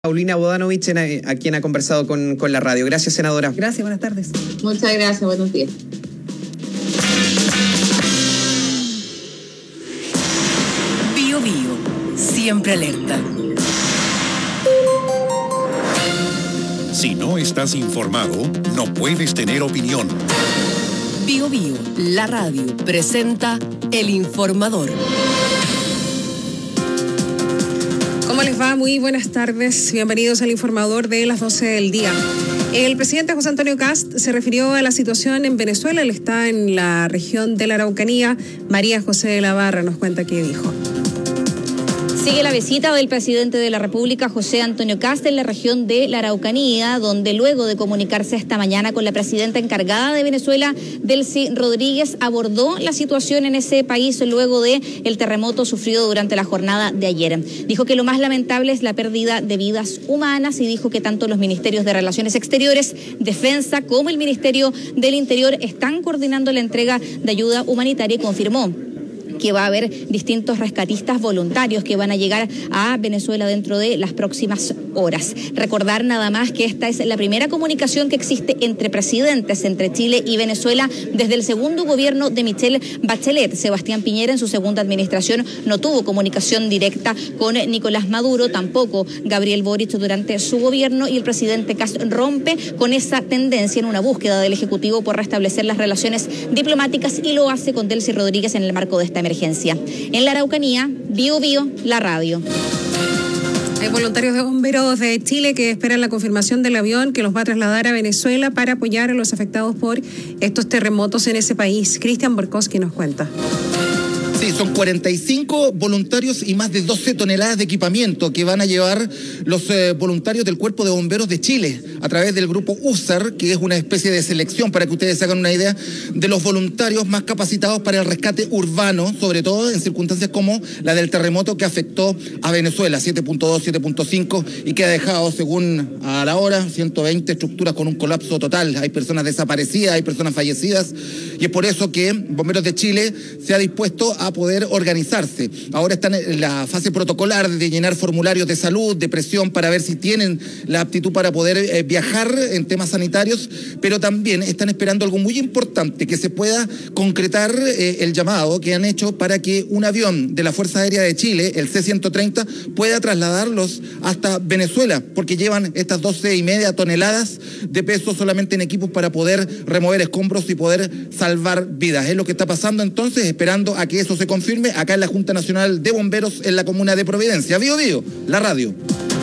Paulina Bodanovich, a quien ha conversado con la radio. Gracias, senadora. Gracias, buenas tardes. Muchas gracias, buenos días. Bío Bío, siempre alerta. Si no estás informado, no puedes tener opinión. Bío Bío, la radio, presenta El Informador. ¿Cómo les va? Muy buenas tardes. Bienvenidos al Informador de las 12 del día. El presidente José Antonio Kast se refirió a la situación en Venezuela. Él está en la región de la Araucanía. María José de la Barra nos cuenta qué dijo. Sigue la visita del presidente de la República, José Antonio Kast, en la región de la Araucanía, donde luego de comunicarse esta mañana con la presidenta encargada de Venezuela, Delcy Rodríguez, abordó la situación en ese país luego del terremoto sufrido durante la jornada de ayer. Dijo que lo más lamentable es la pérdida de vidas humanas y dijo que tanto los ministerios de Relaciones Exteriores, Defensa, como el Ministerio del Interior están coordinando la entrega de ayuda humanitaria y confirmó que va a haber distintos rescatistas voluntarios que van a llegar a Venezuela dentro de las próximas horas. Recordar nada más que esta es la primera comunicación que existe entre presidentes, entre Chile y Venezuela, desde el segundo gobierno de Michelle Bachelet. Sebastián Piñera en su segunda administración no tuvo comunicación directa con Nicolás Maduro, tampoco Gabriel Boric durante su gobierno, y el presidente Kast rompe con esa tendencia en una búsqueda del Ejecutivo por restablecer las relaciones diplomáticas y lo hace con Delcy Rodríguez en el marco de esta emergencia. En la Araucanía, Bío Bío, la radio. Hay voluntarios de bomberos de Chile que esperan la confirmación del avión que los va a trasladar a Venezuela para apoyar a los afectados por estos terremotos en ese país. Cristian Borkowski nos cuenta. Sí, son 45 voluntarios y más de 12 toneladas de equipamiento que van a llevar los voluntarios del Cuerpo de Bomberos de Chile a través del grupo USAR, que es una especie de selección, para que ustedes se hagan una idea, de los voluntarios más capacitados para el rescate urbano, sobre todo en circunstancias como la del terremoto que afectó a Venezuela, 7.2, 7.5, y que ha dejado, según a la hora, 120 estructuras con un colapso total. Hay personas desaparecidas, hay personas fallecidas, y es por eso que Bomberos de Chile se ha dispuesto a poder organizarse. Ahora están en la fase protocolar de llenar formularios de salud, de presión, para ver si tienen la aptitud para poder viajar en temas sanitarios, pero también están esperando algo muy importante, que se pueda concretar el llamado que han hecho para que un avión de la Fuerza Aérea de Chile, el C-130, pueda trasladarlos hasta Venezuela, porque llevan estas 12,5 toneladas de peso solamente en equipos para poder remover escombros y poder salvar vidas. Es lo que está pasando entonces, esperando a que eso se confirme acá en la Junta Nacional de Bomberos en la comuna de Providencia. Bío Bío, la radio.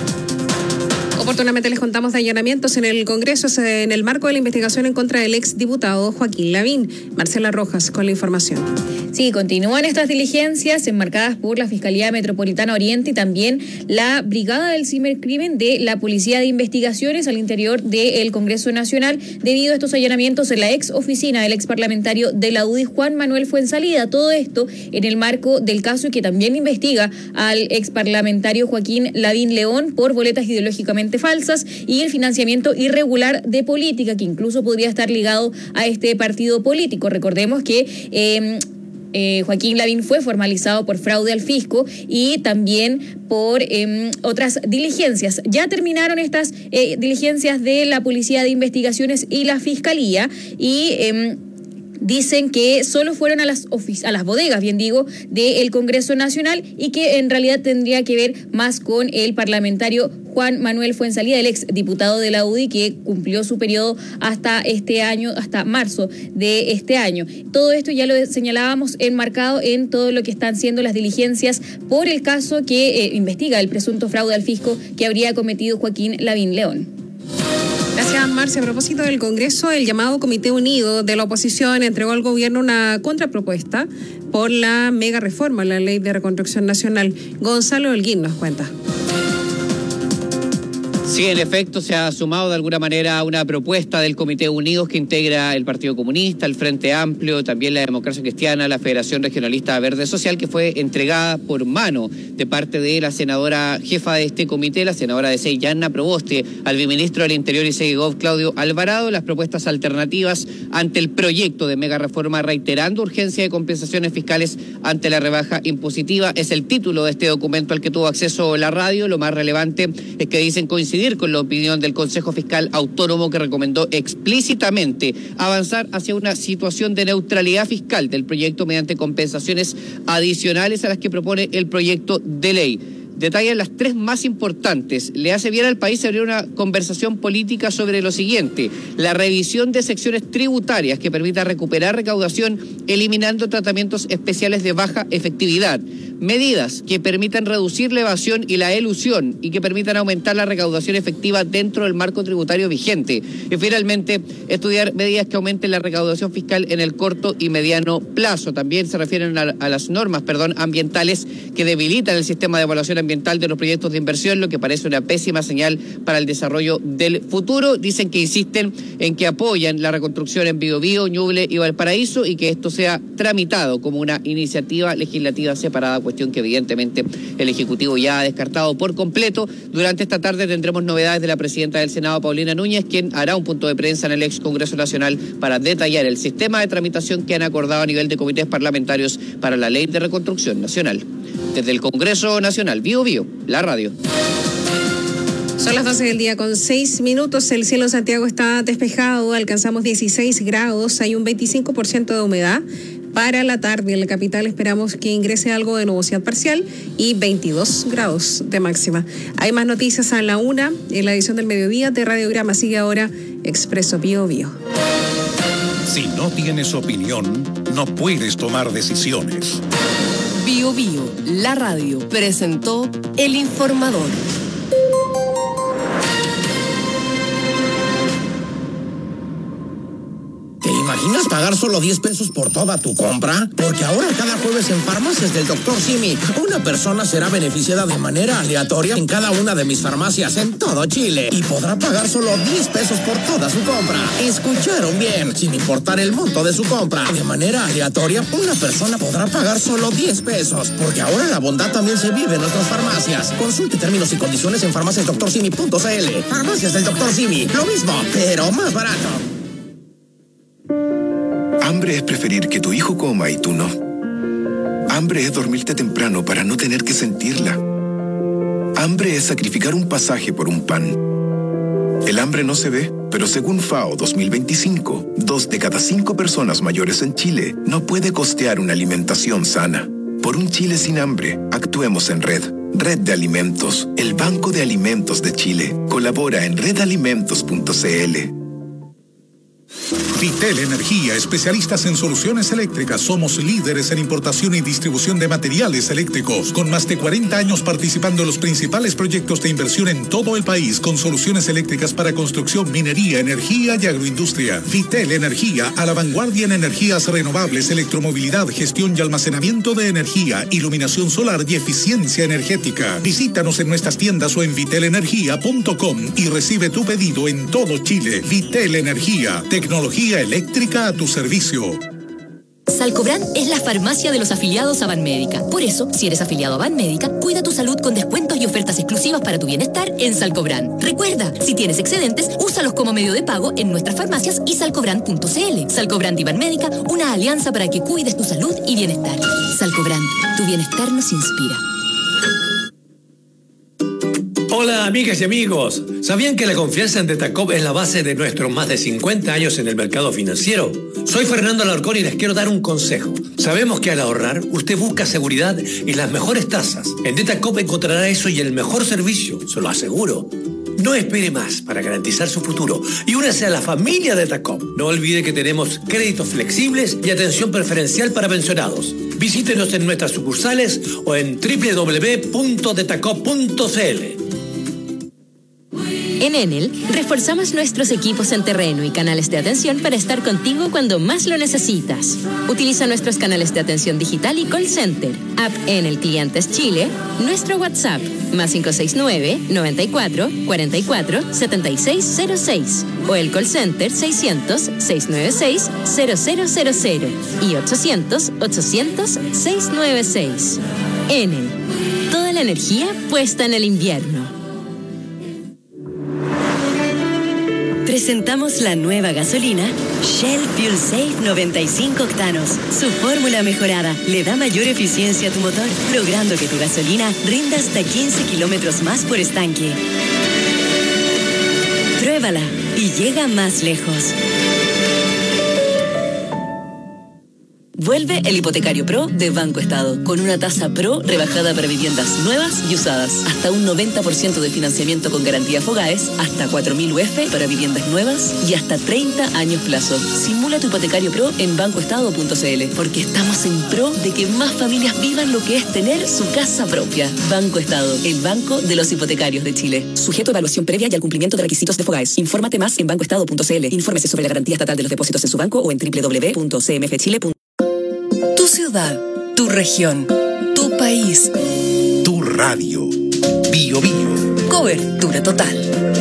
Oportunamente les contamos de allanamientos en el Congreso en el marco de la investigación en contra del exdiputado Joaquín Lavín. Marcela Rojas con la información. Sí, continúan estas diligencias enmarcadas por la Fiscalía Metropolitana Oriente y también la Brigada del Cibercrimen de la Policía de Investigaciones al interior del Congreso Nacional debido a estos allanamientos en la ex oficina del ex parlamentario de la UDI, Juan Manuel Fuenzalida. Todo esto en el marco del caso que también investiga al ex parlamentario Joaquín Lavín León por boletas ideológicamente falsas y el financiamiento irregular de política, que incluso podría estar ligado a este partido político. Recordemos que Joaquín Lavín fue formalizado por fraude al fisco y también por otras diligencias. Ya terminaron estas diligencias de la Policía de Investigaciones y la Fiscalía y dicen que solo fueron a las bodegas, bien digo, del Congreso Nacional y que en realidad tendría que ver más con el parlamentario Juan Manuel Fuenzalida, el ex diputado de la UDI, que cumplió su periodo hasta este año, hasta marzo de este año. Todo esto ya lo señalábamos enmarcado en todo lo que están siendo las diligencias por el caso que investiga el presunto fraude al fisco que habría cometido Joaquín Lavín León. Gracias, Marcia. A propósito del Congreso, el llamado Comité Unido de la Oposición entregó al gobierno una contrapropuesta por la mega reforma a la Ley de Reconstrucción Nacional. Gonzalo Holguín nos cuenta. Sí, en efecto, se ha sumado de alguna manera a una propuesta del Comité Unidos que integra el Partido Comunista, el Frente Amplio, también la Democracia Cristiana, la Federación Regionalista Verde Social, que fue entregada por mano de parte de la senadora jefa de este comité, la senadora de SEI, Yanna Proboste, al viceministro del Interior y Segov, Claudio Alvarado, las propuestas alternativas ante el proyecto de mega reforma, reiterando urgencia de compensaciones fiscales ante la rebaja impositiva. Es el título de este documento al que tuvo acceso la radio. Lo más relevante es que dicen coincidir con la opinión del Consejo Fiscal Autónomo, que recomendó explícitamente avanzar hacia una situación de neutralidad fiscal del proyecto mediante compensaciones adicionales a las que propone el proyecto de ley. Detallan las tres más importantes. Le hace bien al país abrir una conversación política sobre lo siguiente: la revisión de secciones tributarias que permita recuperar recaudación eliminando tratamientos especiales de baja efectividad, medidas que permitan reducir la evasión y la elusión y que permitan aumentar la recaudación efectiva dentro del marco tributario vigente, y finalmente estudiar medidas que aumenten la recaudación fiscal en el corto y mediano plazo. También se refieren a las normas ambientales que debilitan el sistema de evaluación ambiental de los proyectos de inversión, lo que parece una pésima señal para el desarrollo del futuro. Dicen que insisten en que apoyan la reconstrucción en Biobío, Ñuble y Valparaíso y que esto sea tramitado como una iniciativa legislativa separada, cuestión que evidentemente el Ejecutivo ya ha descartado por completo. Durante esta tarde tendremos novedades de la presidenta del Senado, Paulina Núñez, quien hará un punto de prensa en el ex Congreso Nacional para detallar el sistema de tramitación que han acordado a nivel de comités parlamentarios para la Ley de Reconstrucción Nacional. Desde el Congreso Nacional, Biobío, la radio. Son las 12 del día con 6 minutos. El cielo en Santiago está despejado, alcanzamos 16 grados, hay un 25% de humedad. Para la tarde en la capital esperamos que ingrese algo de nubosidad parcial y 22 grados de máxima. Hay más noticias a la 1 en la edición del mediodía de Radiograma. Sigue ahora Expreso Biobío. Si no tienes opinión, no puedes tomar decisiones. Biobío, la radio, presentó El Informador. ¿Te imaginas pagar solo 10 pesos por toda tu compra? Porque ahora cada jueves en Farmacias del Dr. Simi, una persona será beneficiada de manera aleatoria en cada una de mis farmacias en todo Chile y podrá pagar solo 10 pesos por toda su compra. ¿Escucharon bien? Sin importar el monto de su compra, de manera aleatoria, una persona podrá pagar solo 10 pesos. Porque ahora la bondad también se vive en nuestras farmacias. Consulte términos y condiciones en farmaciasdoctorsimi.cl. Farmacias del Dr. Simi, lo mismo, pero más barato. Hambre es preferir que tu hijo coma y tú no. Hambre es dormirte temprano para no tener que sentirla. Hambre es sacrificar un pasaje por un pan. El hambre no se ve, pero según FAO 2025, 2 de cada 5 personas mayores en Chile no puede costear una alimentación sana. Por un Chile sin hambre, actuemos en red. Red de Alimentos, el Banco de Alimentos de Chile. Colabora en redalimentos.cl. Vitel Energía, especialistas en soluciones eléctricas. Somos líderes en importación y distribución de materiales eléctricos, con más de 40 años participando en los principales proyectos de inversión en todo el país, con soluciones eléctricas para construcción, minería, energía y agroindustria. Vitel Energía, a la vanguardia en energías renovables, electromovilidad, gestión y almacenamiento de energía, iluminación solar y eficiencia energética. Visítanos en nuestras tiendas o en vitelenergia.com y recibe tu pedido en todo Chile. Vitel Energía, tecnología eléctrica a tu servicio. Salcobran es la farmacia de los afiliados a Banmédica. Por eso, si eres afiliado a Banmédica, cuida tu salud con descuentos y ofertas exclusivas para tu bienestar en Salcobran. Recuerda, si tienes excedentes, úsalos como medio de pago en nuestras farmacias y salcobran.cl. Salcobran y Banmédica, una alianza para que cuides tu salud y bienestar. Salcobran, tu bienestar nos inspira. Hola amigas y amigos, ¿sabían que la confianza en Detacop es la base de nuestros más de 50 años en el mercado financiero? Soy Fernando Alarcón y les quiero dar un consejo. Sabemos que al ahorrar, usted busca seguridad y las mejores tasas. En Detacop encontrará eso y el mejor servicio, se lo aseguro. No espere más para garantizar su futuro y únase a la familia Detacop. No olvide que tenemos créditos flexibles y atención preferencial para pensionados. Visítenos en nuestras sucursales o en www.detacop.cl. En Enel, reforzamos nuestros equipos en terreno y canales de atención para estar contigo cuando más lo necesitas. Utiliza nuestros canales de atención digital y call center, app Enel Clientes Chile, nuestro WhatsApp, más 569-94-44-7606, o el call center 600-696-0000 y 800-800-696. Enel, toda la energía puesta en el invierno. Presentamos la nueva gasolina Shell Fuel Safe 95 octanos. Su fórmula mejorada le da mayor eficiencia a tu motor, logrando que tu gasolina rinda hasta 15 kilómetros más por estanque. Pruébala y llega más lejos. Vuelve el Hipotecario Pro de Banco Estado, con una tasa Pro rebajada para viviendas nuevas y usadas, hasta un 90% de financiamiento con garantía Fogaes, hasta 4.000 UF para viviendas nuevas y hasta 30 años plazo. Simula tu Hipotecario Pro en bancoestado.cl, porque estamos en pro de que más familias vivan lo que es tener su casa propia. Banco Estado, el banco de los hipotecarios de Chile. Sujeto a evaluación previa y al cumplimiento de requisitos de Fogaes. Infórmate más en bancoestado.cl. Infórmese sobre la garantía estatal de los depósitos en su banco o en www.cmfchile.com. Tu ciudad, tu región, tu país. Tu radio. Bio Bio. Cobertura total.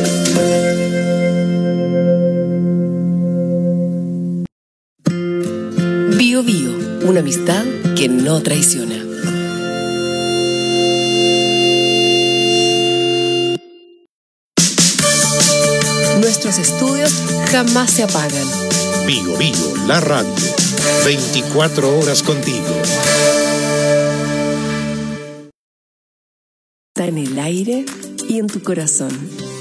Bio Bio, una amistad que no traiciona. Nuestros estudios jamás se apagan. Bio Bio, la radio. 24 horas contigo. Está en el aire y en tu corazón.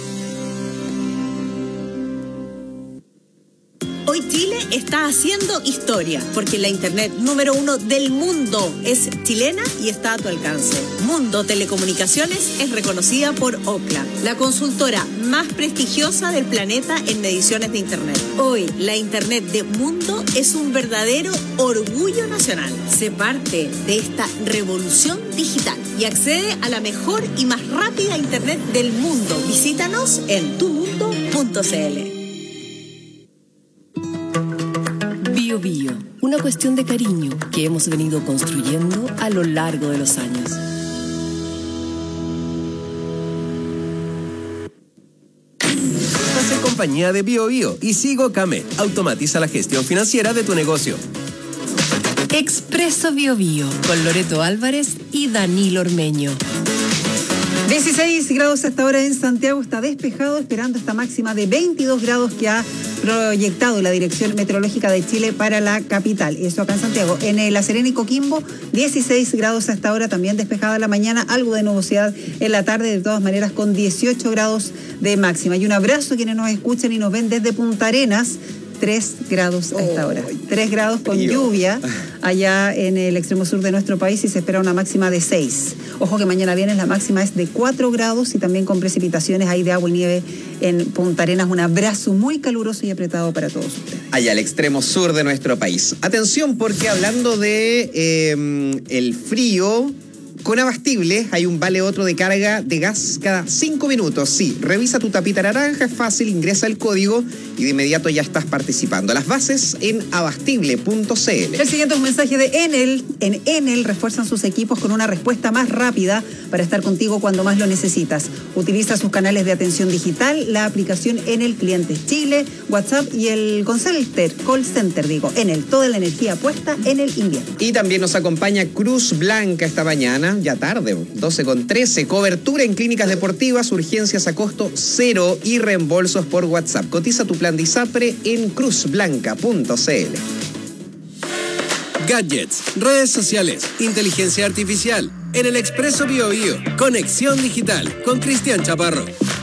Hoy Chile está haciendo historia, porque la internet número 1 del mundo es chilena y está a tu alcance. Mundo Telecomunicaciones es reconocida por Ookla, la consultora más prestigiosa del planeta en mediciones de internet. Hoy, la internet de Mundo es un verdadero orgullo nacional. Sé parte de esta revolución digital y accede a la mejor y más rápida internet del mundo. Visítanos en tumundo.cl. Bio Bio, una cuestión de cariño que hemos venido construyendo a lo largo de los años. Estás en compañía de Bio Bio y Sigo Came. Automatiza la gestión financiera de tu negocio. Expreso Bio Bio, con Loreto Álvarez y Danilo Ormeño. 16 grados hasta ahora en Santiago, está despejado, esperando esta máxima de 22 grados que ha proyectado la Dirección Meteorológica de Chile para la capital. Eso acá en Santiago. En La Serena y Coquimbo, 16 grados hasta ahora, también despejada la mañana, algo de nubosidad en la tarde, de todas maneras con 18 grados de máxima. Y un abrazo a quienes nos escuchan y nos ven desde Punta Arenas. 3 grados a esta hora. 3 grados con lluvia allá en el extremo sur de nuestro país y se espera una máxima de 6. Ojo que mañana viernes la máxima es de 4 grados y también con precipitaciones ahí de agua y nieve en Punta Arenas. Un abrazo muy caluroso y apretado para todos ustedes. Allá al extremo sur de nuestro país. Atención, porque hablando de el frío, con Abastible hay un vale otro de carga de gas cada 5 minutos. Sí, revisa tu tapita naranja, es fácil, ingresa el código y de inmediato ya estás participando. Las bases en abastible.cl. El siguiente es un mensaje de Enel. En Enel refuerzan sus equipos con una respuesta más rápida para estar contigo cuando más lo necesitas. Utiliza sus canales de atención digital, la aplicación Enel Clientes Chile, WhatsApp y el call center, Enel, toda la energía puesta en el invierno. Y también nos acompaña Cruz Blanca esta mañana. Ya tarde, 12:13. Cobertura en clínicas deportivas, urgencias a costo cero y reembolsos por WhatsApp. Cotiza tu plan de ISAPRE en cruzblanca.cl. Gadgets, redes sociales, inteligencia artificial. En el Expreso Bio Bio, conexión digital con Cristian Chaparro.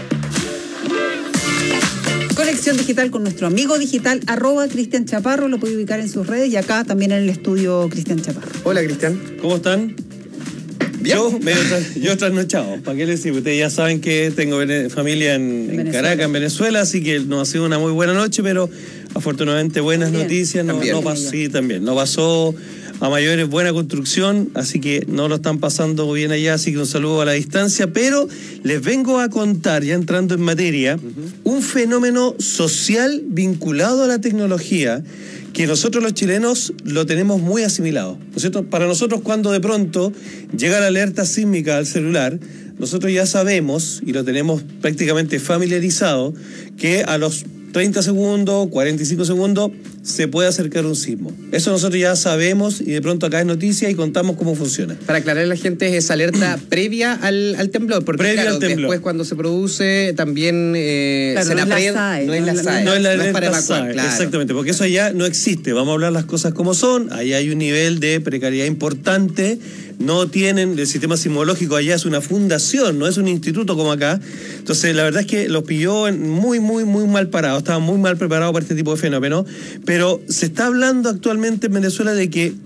Conexión digital con nuestro amigo digital, @Cristian Chaparro, lo puede ubicar en sus redes y acá también en el estudio Cristian Chaparro. Hola, Cristian. ¿Cómo están? Yo trasnochado, ¿para qué les digo? Ustedes ya saben que tengo familia en Caracas, en Venezuela, así que no ha sido una muy buena noche, pero afortunadamente buenas noticias. No pasó a mayores buena construcción, así que no lo están pasando bien allá, así que un saludo a la distancia, pero les vengo a contar, ya entrando en materia, un fenómeno social vinculado a la tecnología que nosotros los chilenos lo tenemos muy asimilado, ¿no es cierto? Para nosotros, cuando de pronto llega la alerta sísmica al celular, nosotros ya sabemos, y lo tenemos prácticamente familiarizado, que a los 30 segundos, 45 segundos, se puede acercar un sismo. Eso nosotros ya sabemos, y de pronto acá es noticia y contamos cómo funciona. Para aclarar a la gente, es esa alerta previa al temblor, porque previa claro, al temblor. Después cuando se produce también claro, se la no es la SAE, no es la SAE, no es la para alerta evacuar, SAE, claro. exactamente, porque eso ya no existe. Vamos a hablar las cosas como son. Ahí hay un nivel de precariedad importante. No tienen, el sistema sismológico allá es una fundación, no es un instituto como acá. Entonces, la verdad es que los pilló muy mal parados, estaban muy mal preparados para este tipo de fenómeno. Pero se está hablando actualmente en Venezuela de que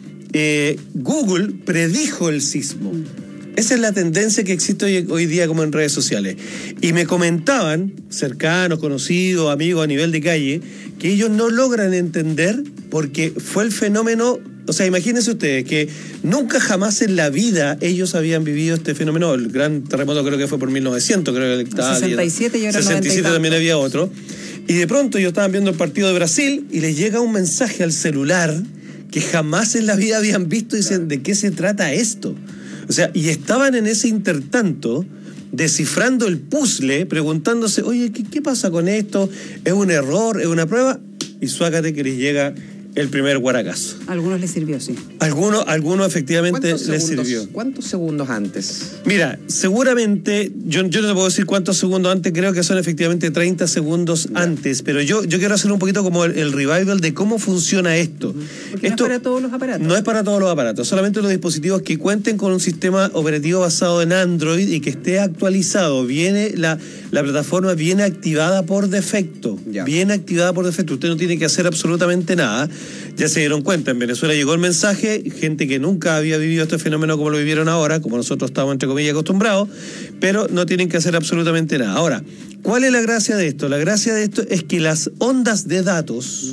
Google predijo el sismo. Esa es la tendencia que existe hoy día como en redes sociales. Y me comentaban, cercanos, conocidos, amigos a nivel de calle, que ellos no logran entender porque fue el fenómeno. O sea, imagínense ustedes que nunca jamás en la vida ellos habían vivido este fenómeno. El gran terremoto creo que fue por 1900, creo que estaba 67 y ahora 67 también había otro. Y de pronto ellos estaban viendo el partido de Brasil y les llega un mensaje al celular que jamás en la vida habían visto y dicen, ¿de qué se trata esto? O sea, y estaban en ese intertanto descifrando el puzzle, preguntándose, oye, ¿qué pasa con esto? ¿Es un error? ¿Es una prueba? Y suácate que les llega el primer guaracazo. A algunos les sirvió, sí. Algunos efectivamente les sirvió. ¿Cuántos segundos antes? Mira, seguramente, yo no te puedo decir cuántos segundos antes, creo que son efectivamente 30 segundos antes, pero yo quiero hacer un poquito como el revival de cómo funciona esto. Porque esto no es para todos los aparatos. No es para todos los aparatos, solamente los dispositivos que cuenten con un sistema operativo basado en Android y que esté actualizado. Viene la plataforma viene activada por defecto. Viene activada por defecto. Usted no tiene que hacer absolutamente nada. Ya se dieron cuenta, en Venezuela llegó el mensaje, gente que nunca había vivido este fenómeno como lo vivieron ahora, como nosotros estamos entre comillas acostumbrados, pero no tienen que hacer absolutamente nada. Ahora, ¿cuál es la gracia de esto? La gracia de esto es que las ondas de datos,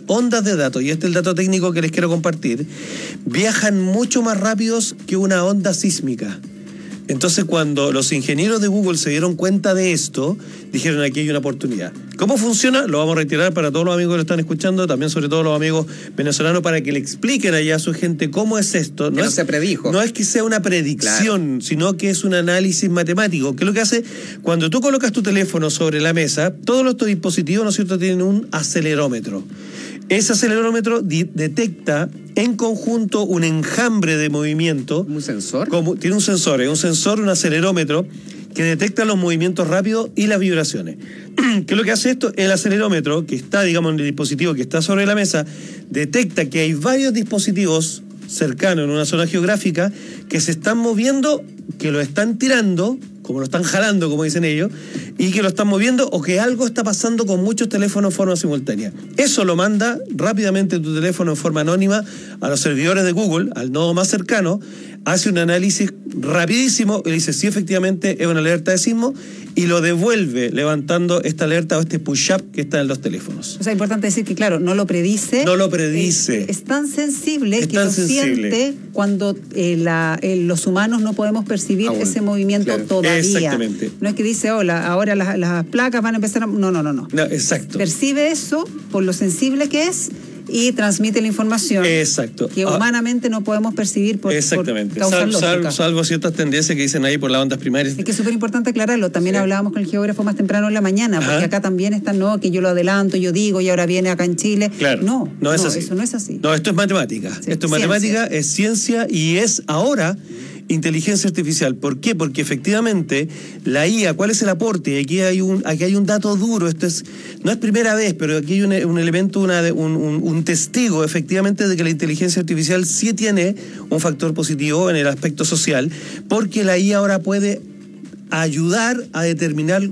y este es el dato técnico que les quiero compartir, viajan mucho más rápidos que una onda sísmica. Entonces, cuando los ingenieros de Google se dieron cuenta de esto, dijeron, aquí hay una oportunidad. ¿Cómo funciona? Lo vamos a retirar para todos los amigos que lo están escuchando, también sobre todo los amigos venezolanos, para que le expliquen allá a su gente cómo es esto. No se predijo. No es que sea una predicción, sino que es un análisis matemático. ¿Qué es lo que hace? Cuando tú colocas tu teléfono sobre la mesa, todos los dispositivos, ¿no es cierto?, tienen un acelerómetro. Ese acelerómetro detecta en conjunto un enjambre de movimiento. ¿Un sensor? Tiene un sensor, un acelerómetro que detecta los movimientos rápidos y las vibraciones. ¿Qué es lo que hace esto? El acelerómetro, que está, digamos, en el dispositivo que está sobre la mesa, detecta que hay varios dispositivos cercanos en una zona geográfica que se están moviendo, que lo están tirando, como lo están jalando, como dicen ellos, y que lo están moviendo, o que algo está pasando con muchos teléfonos en forma simultánea. Eso lo manda rápidamente tu teléfono en forma anónima a los servidores de Google, al nodo más cercano, hace un análisis rapidísimo y le dice si efectivamente es una alerta de sismo, y lo devuelve levantando esta alerta o este push-up que está en los teléfonos. O sea, es importante decir que, claro, no lo predice. No lo predice. Es tan sensible que lo siente cuando los humanos no podemos percibir ese movimiento todavía. Exactamente. No es que dice, ahora las placas van a empezar a... No. Exacto. Percibe eso por lo sensible que es y transmite la información. Exacto. Que humanamente no podemos percibir por causas lógicas. Salvo ciertas tendencias que dicen ahí por las ondas primarias. Es que es súper importante aclararlo. También hablábamos con el geógrafo más temprano en la mañana, porque acá también están, que yo lo adelanto, yo digo, y ahora viene acá en Chile. Claro. No es así. Eso no es así. No, esto es matemática. Sí, esto es matemática, es ciencia y es ahora inteligencia artificial. ¿Por qué? Porque efectivamente la IA, ¿cuál es el aporte? Aquí hay un dato duro. Esto no es primera vez, pero aquí hay un elemento, un testigo efectivamente de que la inteligencia artificial sí tiene un factor positivo en el aspecto social, porque la IA ahora puede ayudar a determinar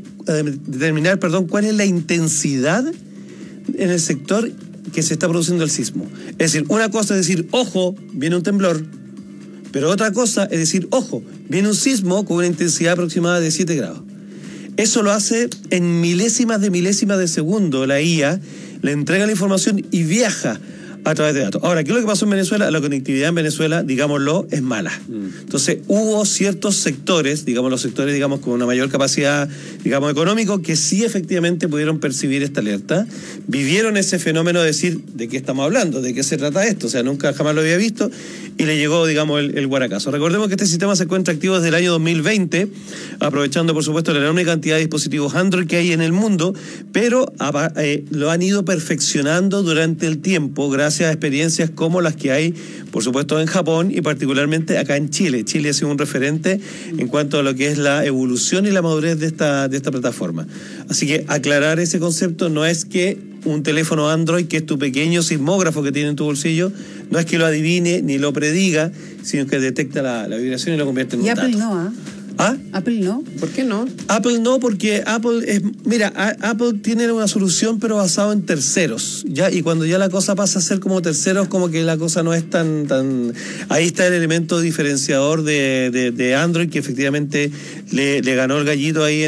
cuál es la intensidad en el sector que se está produciendo el sismo. Es decir, una cosa es decir, ojo, viene un temblor. Pero otra cosa es decir, ojo, viene un sismo con una intensidad aproximada de 7 grados. Eso lo hace en milésimas de segundo. La IA le entrega la información y viaja A través de datos. Ahora, ¿qué es lo que pasó en Venezuela? La conectividad en Venezuela, digámoslo, es mala. Entonces, hubo ciertos sectores, digamos los sectores, digamos, con una mayor capacidad, digamos, económico, que sí efectivamente pudieron percibir esta alerta, vivieron ese fenómeno de decir, ¿de qué estamos hablando? ¿De qué se trata esto? O sea, nunca jamás lo había visto, y le llegó, digamos, el guaracazo. Recordemos que este sistema se encuentra activo desde el año 2020, aprovechando, por supuesto, la enorme cantidad de dispositivos Android que hay en el mundo, pero lo han ido perfeccionando durante el tiempo, gracias a experiencias como las que hay, por supuesto, en Japón y particularmente acá en Chile. Chile ha sido un referente en cuanto a lo que es la evolución y la madurez de esta plataforma. Así que aclarar ese concepto, no es que un teléfono Android, que es tu pequeño sismógrafo que tiene en tu bolsillo, no es que lo adivine ni lo prediga, sino que detecta la vibración y lo convierte en un dato. Y Apple no, ¿Ah? Apple no. ¿Por qué no? Apple no, porque Apple es... Mira, Apple tiene una solución, pero basado en terceros, ¿ya? Y cuando ya la cosa pasa a ser como terceros, como que la cosa no es tan... Ahí está el elemento diferenciador de Android, que efectivamente le ganó el gallito ahí en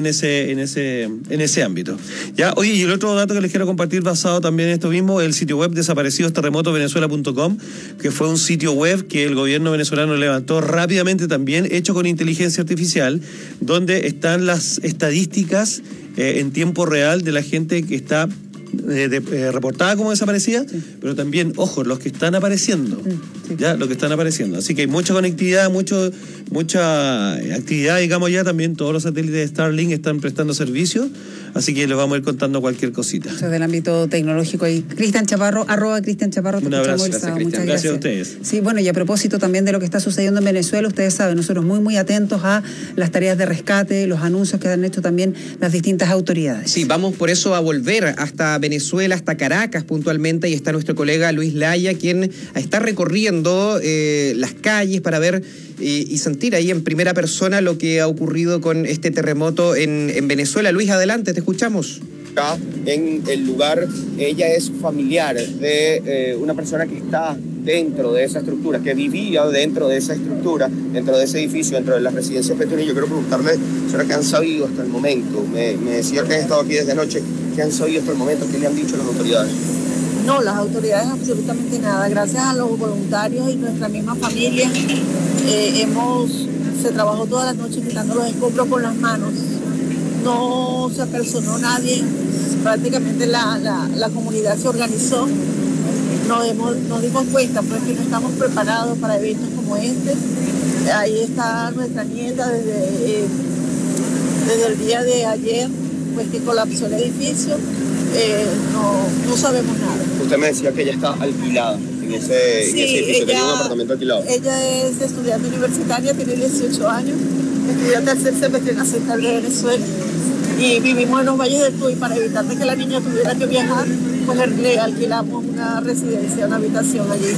ese ámbito. ¿Ya? Oye, y el otro dato que les quiero compartir basado también en esto mismo, el sitio web desaparecidosterremotovenezuela.com, que fue un sitio web que el gobierno venezolano levantó rápidamente también, hecho con inteligencia artificial, donde están las estadísticas en tiempo real de la gente que está reportada como desaparecida, pero también, ojo, los que están apareciendo, ya, los que están apareciendo. Así que hay mucha conectividad, mucha actividad, digamos ya, también todos los satélites de Starlink están prestando servicio, así que les vamos a ir contando cualquier cosita. Eso es del ámbito tecnológico. Y Cristian Chaparro, @CristianChaparro, un abrazo. Muchas gracias a ustedes. Sí, bueno, y a propósito también de lo que está sucediendo en Venezuela, ustedes saben, nosotros muy atentos a las tareas de rescate, los anuncios que han hecho también las distintas autoridades. Sí, vamos por eso a volver hasta Venezuela, hasta Caracas puntualmente, y está nuestro colega Luis Laya, quien está recorriendo las calles para ver y sentir ahí en primera persona lo que ha ocurrido con este terremoto en Venezuela. Luis, adelante, te escuchamos. Acá en el lugar, ella es familiar de una persona que está dentro de esa estructura, que vivía dentro de esa estructura, dentro de ese edificio, dentro de las residencias Petronio. Yo quiero preguntarle, señora, ¿qué han sabido hasta el momento? Me decía que han estado aquí desde anoche. ¿Qué han sabido hasta el momento? ¿Qué le han dicho las autoridades? No, las autoridades absolutamente nada. Gracias a los voluntarios y nuestra misma familia, se trabajó toda la noche quitando los escombros con las manos. No se apersonó nadie. Prácticamente la comunidad se organizó. Nos dimos cuenta pues, que no estamos preparados para eventos como este. Ahí está nuestra nieta desde el día de ayer, pues que colapsó el edificio. No sabemos nada. Usted me decía que ella está alquilada en ese edificio, tenía un apartamento alquilado. Ella es estudiante universitaria, tiene 18 años, estudia tercer semestre en la Central de Venezuela y vivimos en los Valles del Tuy. Para evitar que la niña tuviera que viajar, pues le alquilamos una residencia, una habitación allí.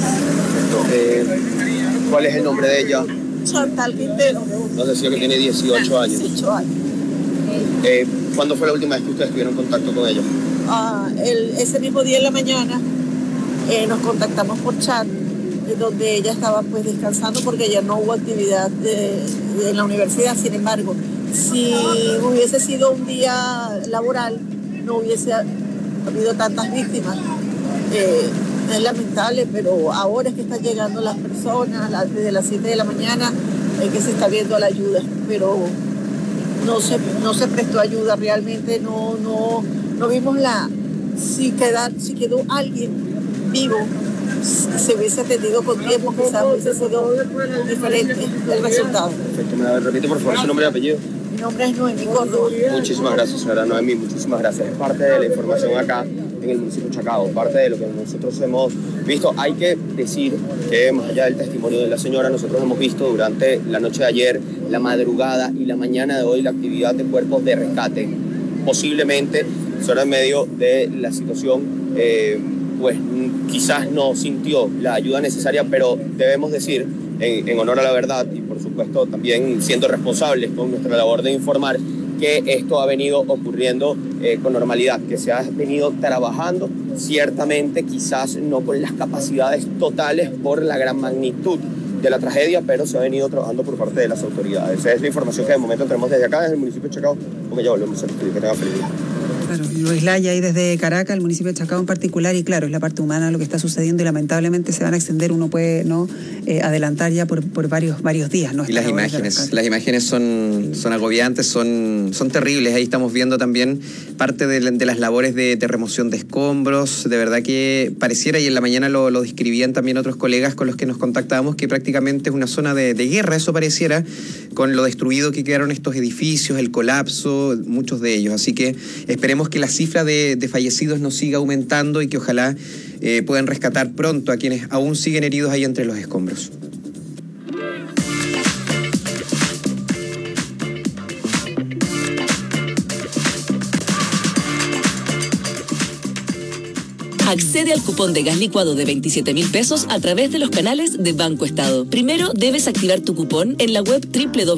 ¿Cuál es el nombre de ella? Chantal Quintero. Nos decía que tiene 18 años. 18 años. ¿Cuándo fue la última vez que ustedes tuvieron contacto con ella? Ese mismo día en la mañana nos contactamos por chat, donde ella estaba pues descansando porque ayer no hubo actividad en la universidad. Sin embargo, si hubiese sido un día laboral, no hubiese habido tantas víctimas. Es lamentable, pero ahora es que están llegando las personas, desde las 7 de la mañana, que se está viendo la ayuda, pero no se prestó ayuda realmente, no vimos si quedó alguien vivo, se hubiese atendido con tiempo, quizás hubiese sido diferente el resultado. Perfecto, me repite por favor su nombre y apellido. Mi nombre es Noemí Córdoba. Muchísimas gracias, señora Noemí, muchísimas gracias. Es parte de la información acá en el municipio de Chacao, parte de lo que nosotros hemos visto. Hay que decir que más allá del testimonio de la señora, nosotros hemos visto durante la noche de ayer, la madrugada y la mañana de hoy la actividad de cuerpos de rescate. Posiblemente, solo en medio de la situación, pues quizás no sintió la ayuda necesaria, pero debemos decir, en honor a la verdad y por supuesto también siendo responsables con nuestra labor de informar, que esto ha venido ocurriendo con normalidad, que se ha venido trabajando, ciertamente quizás no con las capacidades totales por la gran magnitud de la tragedia, pero se ha venido trabajando por parte de las autoridades. Esa es la información que de momento tenemos desde acá, desde el municipio de Chacao, porque ya volvemos a estudio. Que tengan feliz día. Claro, Luis Laya ahí desde Caracas, el municipio de Chacao en particular, y claro, es la parte humana lo que está sucediendo y lamentablemente se van a extender, uno puede no adelantar ya por varios días. ¿No? Y las imágenes son agobiantes, son terribles. Ahí estamos viendo también parte de las labores de remoción de escombros. De verdad que pareciera, y en la mañana lo describían también otros colegas con los que nos contactábamos, que prácticamente es una zona de guerra, eso pareciera, con lo destruido que quedaron estos edificios, el colapso, muchos de ellos. Así que esperemos que la cifra de fallecidos no siga aumentando y que ojalá puedan rescatar pronto a quienes aún siguen heridos ahí entre los escombros. Accede al cupón de gas licuado de 27.000 pesos a través de los canales de Banco Estado. Primero debes activar tu cupón en la web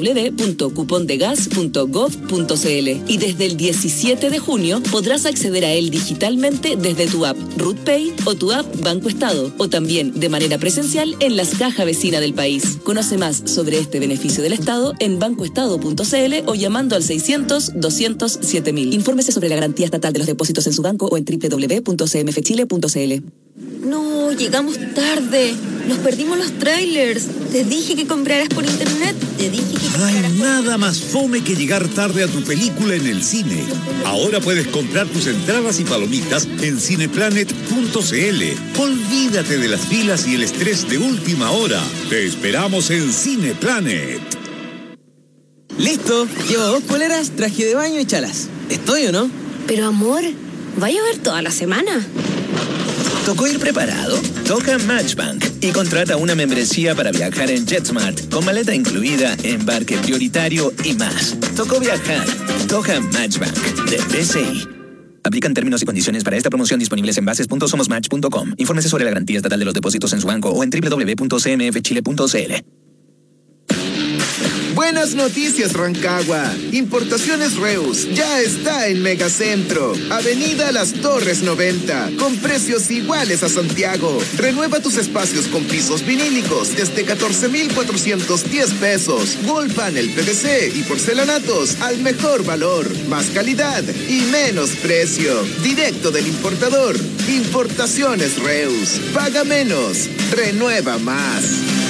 www.cupondegas.gov.cl y desde el 17 de junio podrás acceder a él digitalmente desde tu app RootPay o tu app Banco Estado, o también de manera presencial en las cajas vecinas del país. Conoce más sobre este beneficio del Estado en bancoestado.cl o llamando al 600-200-7000. Infórmese sobre la garantía estatal de los depósitos en su banco o en www.cmfchile.cl. No, llegamos tarde. Nos perdimos los trailers. Te dije que compraras por internet. No hay nada más fome que llegar tarde a tu película en el cine. Ahora puedes comprar tus entradas y palomitas en cineplanet.cl. Olvídate de las filas y el estrés de última hora. Te esperamos en Cineplanet. Listo. Llevo 2 poleras, traje de baño y chalas. ¿Estoy o no? Pero amor, ¿va a llover toda la semana? ¿Tocó ir preparado? Toca Matchbank y contrata una membresía para viajar en JetSmart con maleta incluida, embarque prioritario y más. Tocó viajar. Toca Matchbank de BCI. Aplican términos y condiciones para esta promoción disponibles en bases.somosmatch.com. Infórmese sobre la garantía estatal de los depósitos en su banco o en www.cmfchile.cl. Buenas noticias, Rancagua. Importaciones Reus ya está en Megacentro, Avenida Las Torres 90, con precios iguales a Santiago. Renueva tus espacios con pisos vinílicos desde 14,410 pesos. Wall panel PVC y porcelanatos al mejor valor, más calidad y menos precio. Directo del importador. Importaciones Reus. Paga menos, renueva más.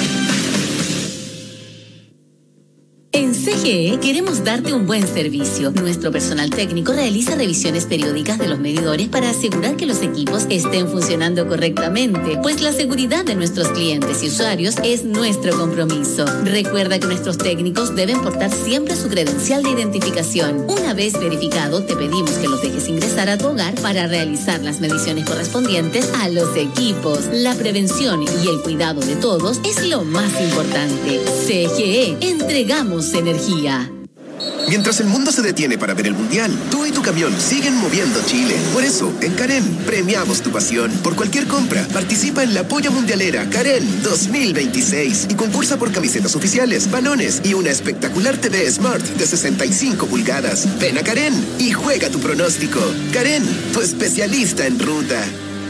En CGE queremos darte un buen servicio. Nuestro personal técnico realiza revisiones periódicas de los medidores para asegurar que los equipos estén funcionando correctamente, pues la seguridad de nuestros clientes y usuarios es nuestro compromiso. Recuerda que nuestros técnicos deben portar siempre su credencial de identificación. Una vez verificado, te pedimos que los dejes ingresar a tu hogar para realizar las mediciones correspondientes a los equipos. La prevención y el cuidado de todos es lo más importante. CGE, entregamos energía. Mientras el mundo se detiene para ver el Mundial, tú y tu camión siguen moviendo Chile. Por eso, en Karen, premiamos tu pasión. Por cualquier compra, participa en la Polla Mundialera Karen 2026 y concursa por camisetas oficiales, balones y una espectacular TV Smart de 65 pulgadas. Ven a Karen y juega tu pronóstico. Karen, tu especialista en ruta.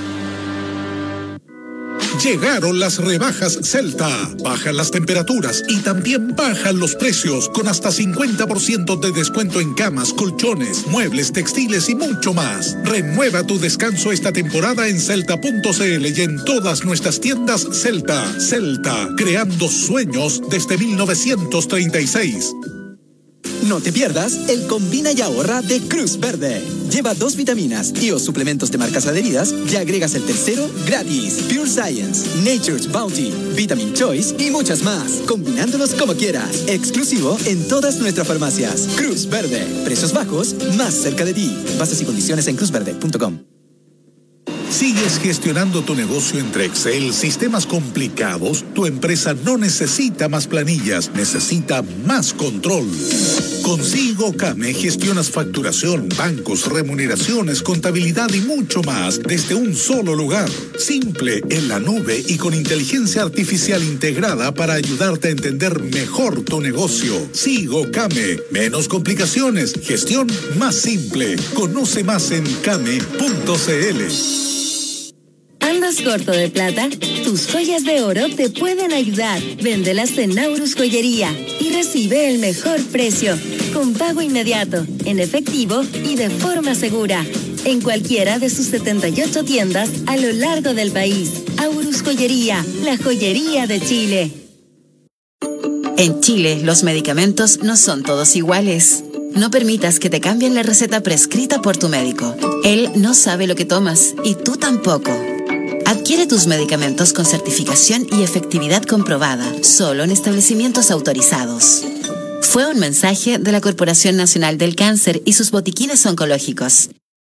Llegaron las rebajas Celta. Bajan las temperaturas y también bajan los precios con hasta 50% de descuento en camas, colchones, muebles, textiles y mucho más. Renueva tu descanso esta temporada en celta.cl y en todas nuestras tiendas Celta. Celta, creando sueños desde 1936. No te pierdas el Combina y Ahorra de Cruz Verde. Lleva 2 vitaminas y o suplementos de marcas adheridas y agregas el tercero gratis. Pure Science, Nature's Bounty, Vitamin Choice y muchas más. Combinándolos como quieras. Exclusivo en todas nuestras farmacias. Cruz Verde. Precios bajos, más cerca de ti. Bases y condiciones en cruzverde.com. ¿Sigues gestionando tu negocio entre Excel, sistemas complicados? Tu empresa no necesita más planillas, necesita más control. Con Sigo Came gestionas facturación, bancos, remuneraciones, contabilidad y mucho más desde un solo lugar. Simple, en la nube y con inteligencia artificial integrada para ayudarte a entender mejor tu negocio. Sigo Came. Menos complicaciones, gestión más simple. Conoce más en came.cl. ¿Andas corto de plata? Tus joyas de oro te pueden ayudar. Véndelas en Naurus Joyería y recibe el mejor precio. con pago inmediato, en efectivo y de forma segura. En cualquiera de sus 78 tiendas a lo largo del país. Aurus Joyería, la joyería de Chile. En Chile, los medicamentos no son todos iguales. No permitas que te cambien la receta prescrita por tu médico. Él no sabe lo que tomas y tú tampoco. Adquiere tus medicamentos con certificación y efectividad comprobada, solo en establecimientos autorizados. Fue un mensaje de la Corporación Nacional del Cáncer y sus botiquines oncológicos.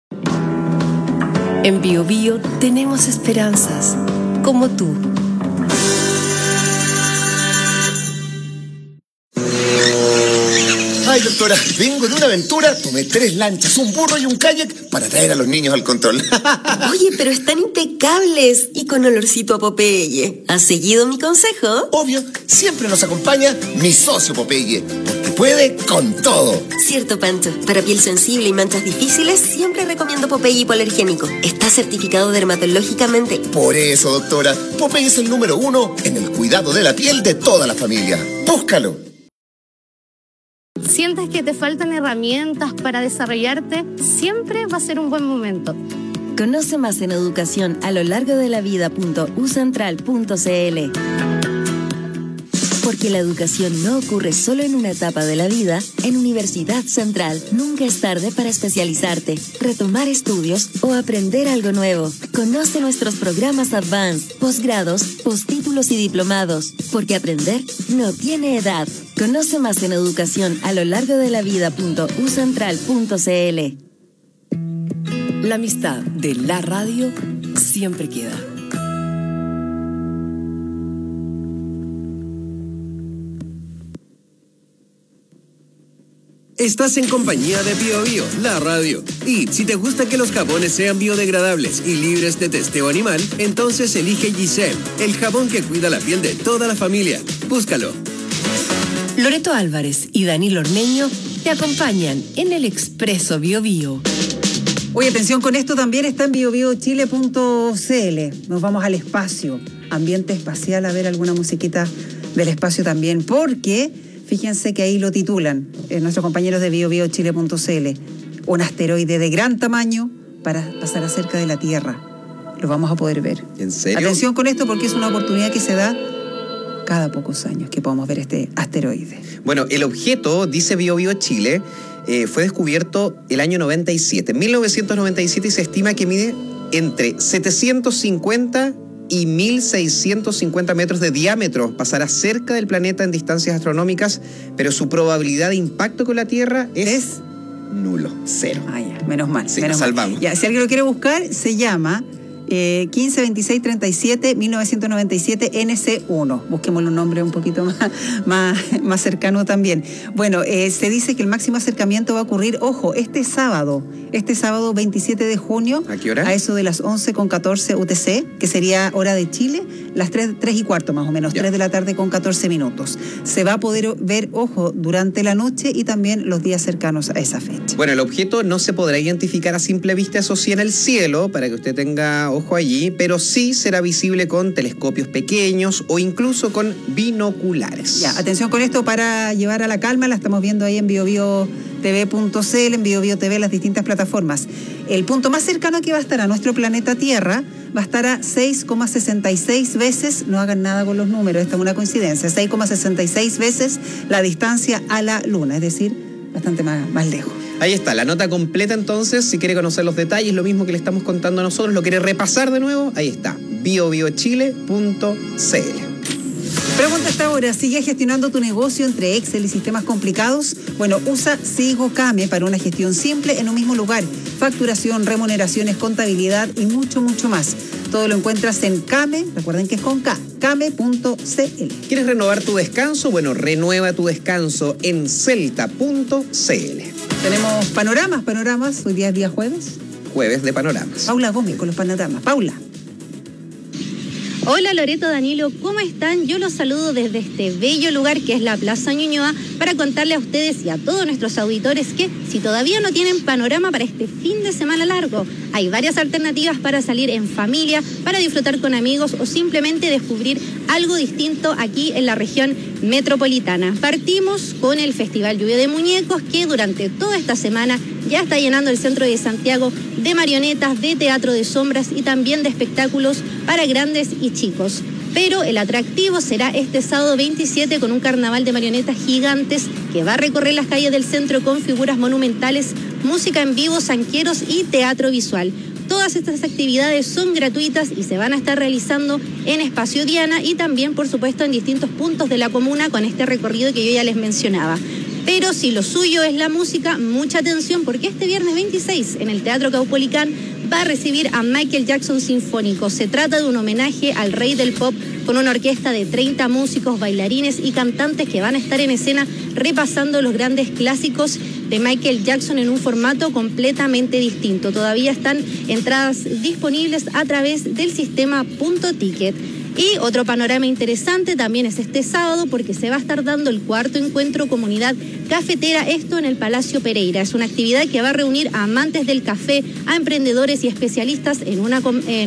En Bio Bio tenemos esperanzas, como tú. Ay, doctora, vengo de una aventura, tomé 3 lanchas, un burro y un kayak para traer a los niños al control. Oye, pero están impecables y con olorcito a Popeye. ¿Has seguido mi consejo? Obvio, siempre nos acompaña mi socio Popeye, porque puede con todo. Cierto, Pancho. Para piel sensible y manchas difíciles, siempre recomiendo Popeye hipoalergénico. Está certificado dermatológicamente. Por eso, doctora, Popeye es el número 1 en el cuidado de la piel de toda la familia. Búscalo. Sientes que te faltan herramientas para desarrollarte, siempre va a ser un buen momento. Conoce más en educación a lo largo de la vida.ucentral.cl. Porque la educación no ocurre solo en una etapa de la vida, en Universidad Central nunca es tarde para especializarte, retomar estudios o aprender algo nuevo. Conoce nuestros programas Advanced, posgrados, postítulos y diplomados, porque aprender no tiene edad. Conoce más en educación a lo largo de la vida.ucentral.cl. La amistad de la radio siempre queda. Estás en compañía de Bio Bio, la radio. Y si te gusta que los jabones sean biodegradables y libres de testeo animal, entonces elige Giselle, el jabón que cuida la piel de toda la familia. Búscalo. Loreto Álvarez y Danilo Ormeño te acompañan en el Expreso Bio Bio. Oye, atención con esto, también está en biobiochile.cl. Nos vamos al espacio, ambiente espacial, a ver alguna musiquita del espacio también, porque fíjense que ahí lo titulan nuestros compañeros de biobiochile.cl. Un asteroide de gran tamaño para pasar cerca de la Tierra. Lo vamos a poder ver. ¿En serio? Atención con esto, porque es una oportunidad que se da cada pocos años que podamos ver este asteroide. Bueno, el objeto, dice Bio Bio Chile, fue descubierto el año 97, 1997, y se estima que mide entre 750 y 1.650 metros de diámetro. Pasará cerca del planeta en distancias astronómicas, pero su probabilidad de impacto con la Tierra es nulo, 0. Ah, ya, menos mal. Sí, menos nos salvamos. Mal. Ya, si alguien lo quiere buscar, se llama 152637 1997 NC1. Busquémosle un nombre un poquito más cercano también. Bueno, se dice que el máximo acercamiento va a ocurrir, ojo, este sábado 27 de junio. ¿A qué hora? A eso de las 11:14 UTC, que sería hora de Chile, las 3:15 más o menos, ya. 3 de la tarde con 14 minutos. Se va a poder ver, ojo, durante la noche y también los días cercanos a esa fecha. Bueno, el objeto no se podrá identificar a simple vista, eso sí, en el cielo, para que usted tenga ojo allí, pero sí será visible con telescopios pequeños o incluso con binoculares. Ya, atención con esto para llevar a la calma, la estamos viendo ahí en biobiotv.cl, en BioBioTV, las distintas plataformas. El punto más cercano que va a estar a nuestro planeta Tierra va a estar a 6,66 veces, no hagan nada con los números, esta es una coincidencia, 6,66 veces la distancia a la Luna, es decir, bastante más lejos. Ahí está, la nota completa entonces, si quiere conocer los detalles, lo mismo que le estamos contando a nosotros, lo quiere repasar de nuevo, ahí está, biobiochile.cl. Pregunta hasta ahora, ¿sigues gestionando tu negocio entre Excel y sistemas complicados? Bueno, usa Sigo Kame para una gestión simple en un mismo lugar. Facturación, remuneraciones, contabilidad y mucho, mucho más. Todo lo encuentras en Kame, recuerden que es con K, kame.cl. ¿Quieres renovar tu descanso? Bueno, renueva tu descanso en celta.cl. Tenemos panoramas, hoy día es día jueves. Jueves de panoramas. Paula Gómez con los panoramas. Paula. Hola Loreto, Danilo, ¿cómo están? Yo los saludo desde este bello lugar que es la Plaza Ñuñoa para contarle a ustedes y a todos nuestros auditores que si todavía no tienen panorama para este fin de semana largo, hay varias alternativas para salir en familia, para disfrutar con amigos o simplemente descubrir algo distinto aquí en la región metropolitana. Partimos con el Festival Lluvia de Muñecos que durante toda esta semana ya está llenando el centro de Santiago de marionetas, de teatro de sombras y también de espectáculos para grandes y chicos. Pero el atractivo será este sábado 27 con un carnaval de marionetas gigantes que va a recorrer las calles del centro con figuras monumentales, música en vivo, zanqueros y teatro visual. Todas estas actividades son gratuitas y se van a estar realizando en Espacio Diana y también, por supuesto, en distintos puntos de la comuna con este recorrido que yo ya les mencionaba. Pero si lo suyo es la música, mucha atención porque este viernes 26 en el Teatro Caupolicán va a recibir a Michael Jackson Sinfónico. Se trata de un homenaje al rey del pop con una orquesta de 30 músicos, bailarines y cantantes que van a estar en escena repasando los grandes clásicos de Michael Jackson en un formato completamente distinto. Todavía están entradas disponibles a través del sistema Punto Ticket. Y otro panorama interesante también es este sábado porque se va a estar dando el 4º encuentro Comunidad Cafetera, esto en el Palacio Pereira. Es una actividad que va a reunir a amantes del café, a emprendedores y especialistas en una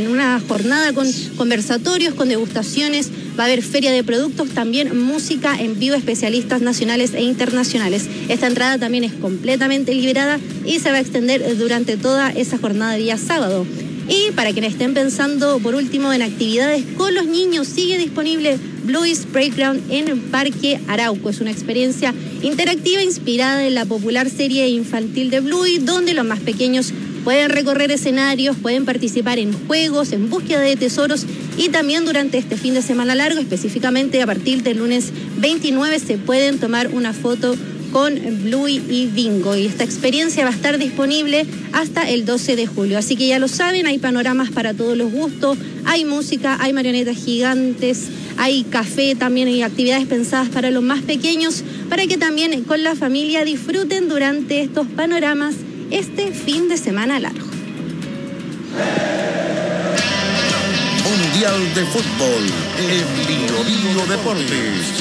jornada con conversatorios, con degustaciones. Va a haber feria de productos, también música en vivo, especialistas nacionales e internacionales. Esta entrada también es completamente liberada y se va a extender durante toda esa jornada de día sábado. Y para quienes estén pensando, por último, en actividades con los niños, sigue disponible Bluey's Playground en el Parque Arauco. Es una experiencia interactiva inspirada en la popular serie infantil de Bluey, donde los más pequeños pueden recorrer escenarios, pueden participar en juegos, en búsqueda de tesoros y también durante este fin de semana largo, específicamente a partir del lunes 29, se pueden tomar una foto con Bluey y Bingo. Y esta experiencia va a estar disponible hasta el 12 de julio. Así que ya lo saben, hay panoramas para todos los gustos, hay música, hay marionetas gigantes, hay café también y actividades pensadas para los más pequeños, para que también con la familia disfruten durante estos panoramas este fin de semana largo. Mundial de Fútbol en Bio Bio Deportes.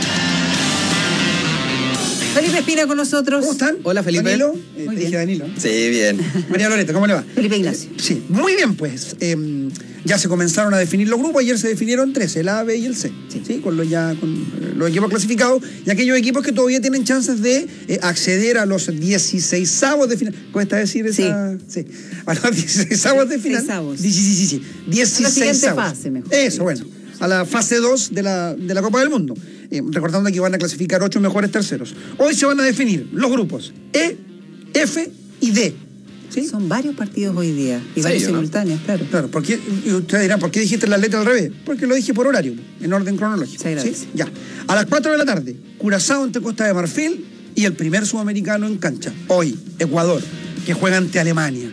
Felipe Espina con nosotros. ¿Cómo están? Hola, Felipe. Danilo. Muy Te dije Danilo. Sí, bien. María Loreto, ¿cómo le va? Felipe Ignacio. Sí, muy bien, pues. Ya se comenzaron a definir los grupos. Ayer se definieron 3, el A, B y el C. Sí, con los equipos clasificados y aquellos equipos que todavía tienen chances de acceder a los 16avos de final. ¿Cuesta decir esa? Sí. A los 16avos de final. 16avos. Sí. 16avos. La siguiente fase, mejor. Eso, bueno. A la fase 2 de la Copa del Mundo. Recordando que van a clasificar 8 mejores terceros. Hoy se van a definir los grupos E, F y D. ¿Sí? Son varios partidos hoy día y varios simultáneos, claro. Claro, y ustedes dirán, ¿por qué dijiste las letras al revés? Porque lo dije por horario, en orden cronológico. ¿Sí? Ya. A las 4 de la tarde, Curazao ante Costa de Marfil y el primer sudamericano en cancha. Hoy, Ecuador, que juega ante Alemania.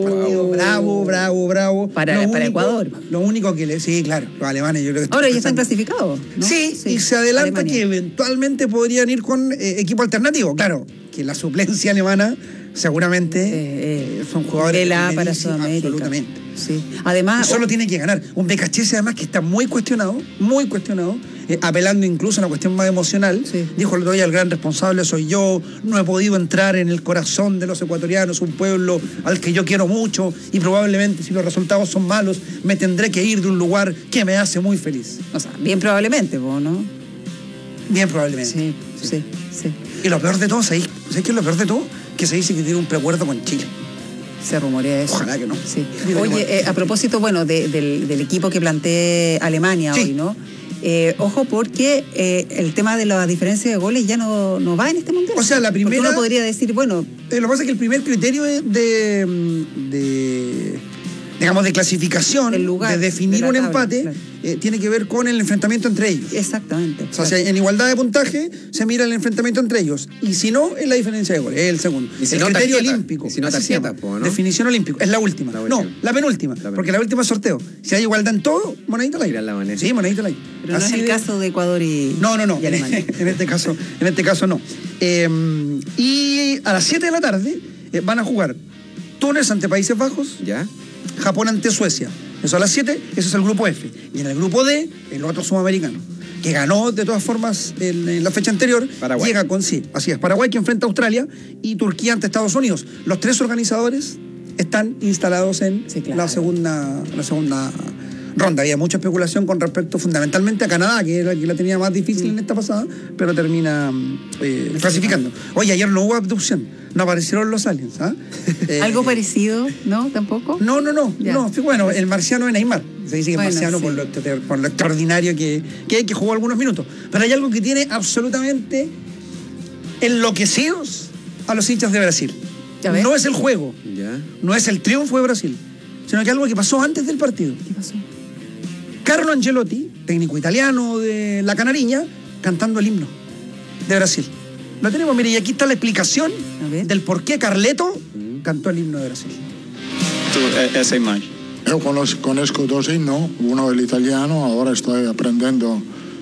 Bravo. Para Ecuador. Lo único que sí, claro, los alemanes yo creo que ahora ya están clasificados, ¿no? Sí, y se adelanta Alemania, que eventualmente podrían ir con equipo alternativo. Claro, que la suplencia alemana seguramente son jugadores para Sudamérica. Absolutamente. Sí. Además, solo tiene que ganar. Un Becachese además que está muy cuestionado, apelando incluso a una cuestión más emocional. Sí. Dijo el otro día, el gran responsable soy yo, no he podido entrar en el corazón de los ecuatorianos, un pueblo al que yo quiero mucho y probablemente si los resultados son malos me tendré que ir de un lugar que me hace muy feliz. O sea, bien probablemente, ¿no? Bien probablemente. Sí. Y lo peor de todo, ¿sabes qué es lo peor de todo? Que se dice que tiene un preacuerdo con Chile. Se rumorea eso. Ojalá que no. Sí. Oye, a propósito, del equipo que plantea Alemania hoy, ¿no? Ojo porque el tema de la diferencia de goles ya no va en este mundial. O sea, la primera... Porque uno podría decir, bueno... lo que pasa es que el primer criterio de clasificación, de definir un empate, claro. Tiene que ver con el enfrentamiento entre ellos. Exactamente. O sea, en igualdad de puntaje se mira el enfrentamiento entre ellos. Y si no, es la diferencia de goles, es el segundo. Y si el no, criterio tarjeta. olímpico. Y si no, tarjeta, ¿no? Definición olímpico. Es la última. No, la penúltima. Porque la última es sorteo. Si hay igualdad en todo, monedita al aire. Sí, monedita al aire. Pero así no es el caso de Ecuador y No. Y Alemania. en este caso no. Y a las 7 de la tarde van a jugar Túnez ante Países Bajos. Ya. Japón ante Suecia, Eso a las 7, eso es el grupo F. Y en el grupo D, el otro sudamericano, que ganó de todas formas en la fecha anterior, Paraguay. llega con sí, así es, Paraguay que enfrenta a Australia y Turquía ante Estados Unidos. Los tres organizadores están instalados en la segunda ronda. Había mucha especulación con respecto fundamentalmente a Canadá, que era la que la tenía más difícil en esta pasada, pero termina clasificando. Oye, ayer no hubo abducción, no aparecieron los aliens. ¿Algo parecido? ¿No? ¿Tampoco? No. Bueno, el marciano de Neymar. Se dice que es marciano sí. por lo extraordinario que jugó algunos minutos. Pero hay algo que tiene absolutamente enloquecidos a los hinchas de Brasil. No es el juego, no es el triunfo de Brasil, sino que algo que pasó antes del partido. ¿Qué pasó? Carlo Ancelotti, técnico italiano de la Canariña, cantando el himno de Brasil. Lo tenemos, mire, y aquí está la explicación del por qué Carleto cantó el himno de Brasil. Esa imagen. Yo conozco dos himnos, uno el italiano, ahora estoy aprendiendo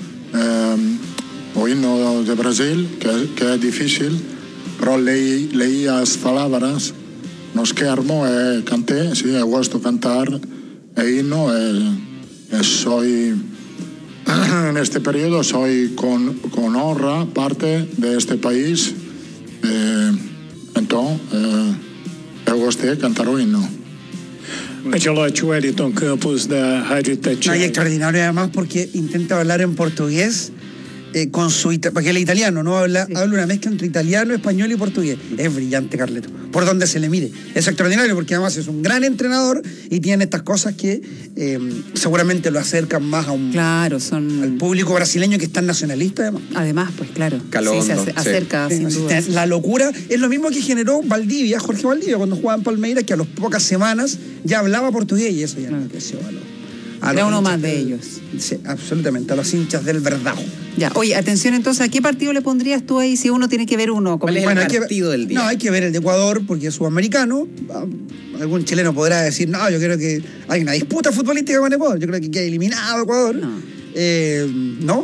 un himno de Brasil, que es difícil, pero leí las palabras, no schermo e canté, sí, he gusto cantar el himno soy en este periodo soy con honra parte de este país, entonces eu gostei de cantar o himno. Ancelotti Wellington Campos da Rádio Itatiaia. No, y extraordinario además porque intenta hablar en portugués con porque él es italiano, ¿no? Habla una mezcla entre italiano, español y portugués. Es brillante, Carleto, por donde se le mire. Es extraordinario porque además es un gran entrenador y tiene estas cosas que seguramente lo acercan más a al público brasileño que es tan nacionalista además, pues claro. Calondo, sí, se acerca sin duda. La locura es lo mismo que generó Jorge Valdivia, cuando jugaba en Palmeiras, que a las pocas semanas ya hablaba portugués y eso ya no creció Era uno más de ellos. Sí, absolutamente, a los hinchas del Verdajo. Ya, oye, atención entonces, ¿a qué partido le pondrías tú ahí si uno tiene que ver uno? ¿Cuál es el partido del día? No, hay que ver el de Ecuador porque es sudamericano. Algún chileno podrá decir, no, yo creo que hay una disputa futbolística con Ecuador. Yo creo que queda eliminado Ecuador. ¿No?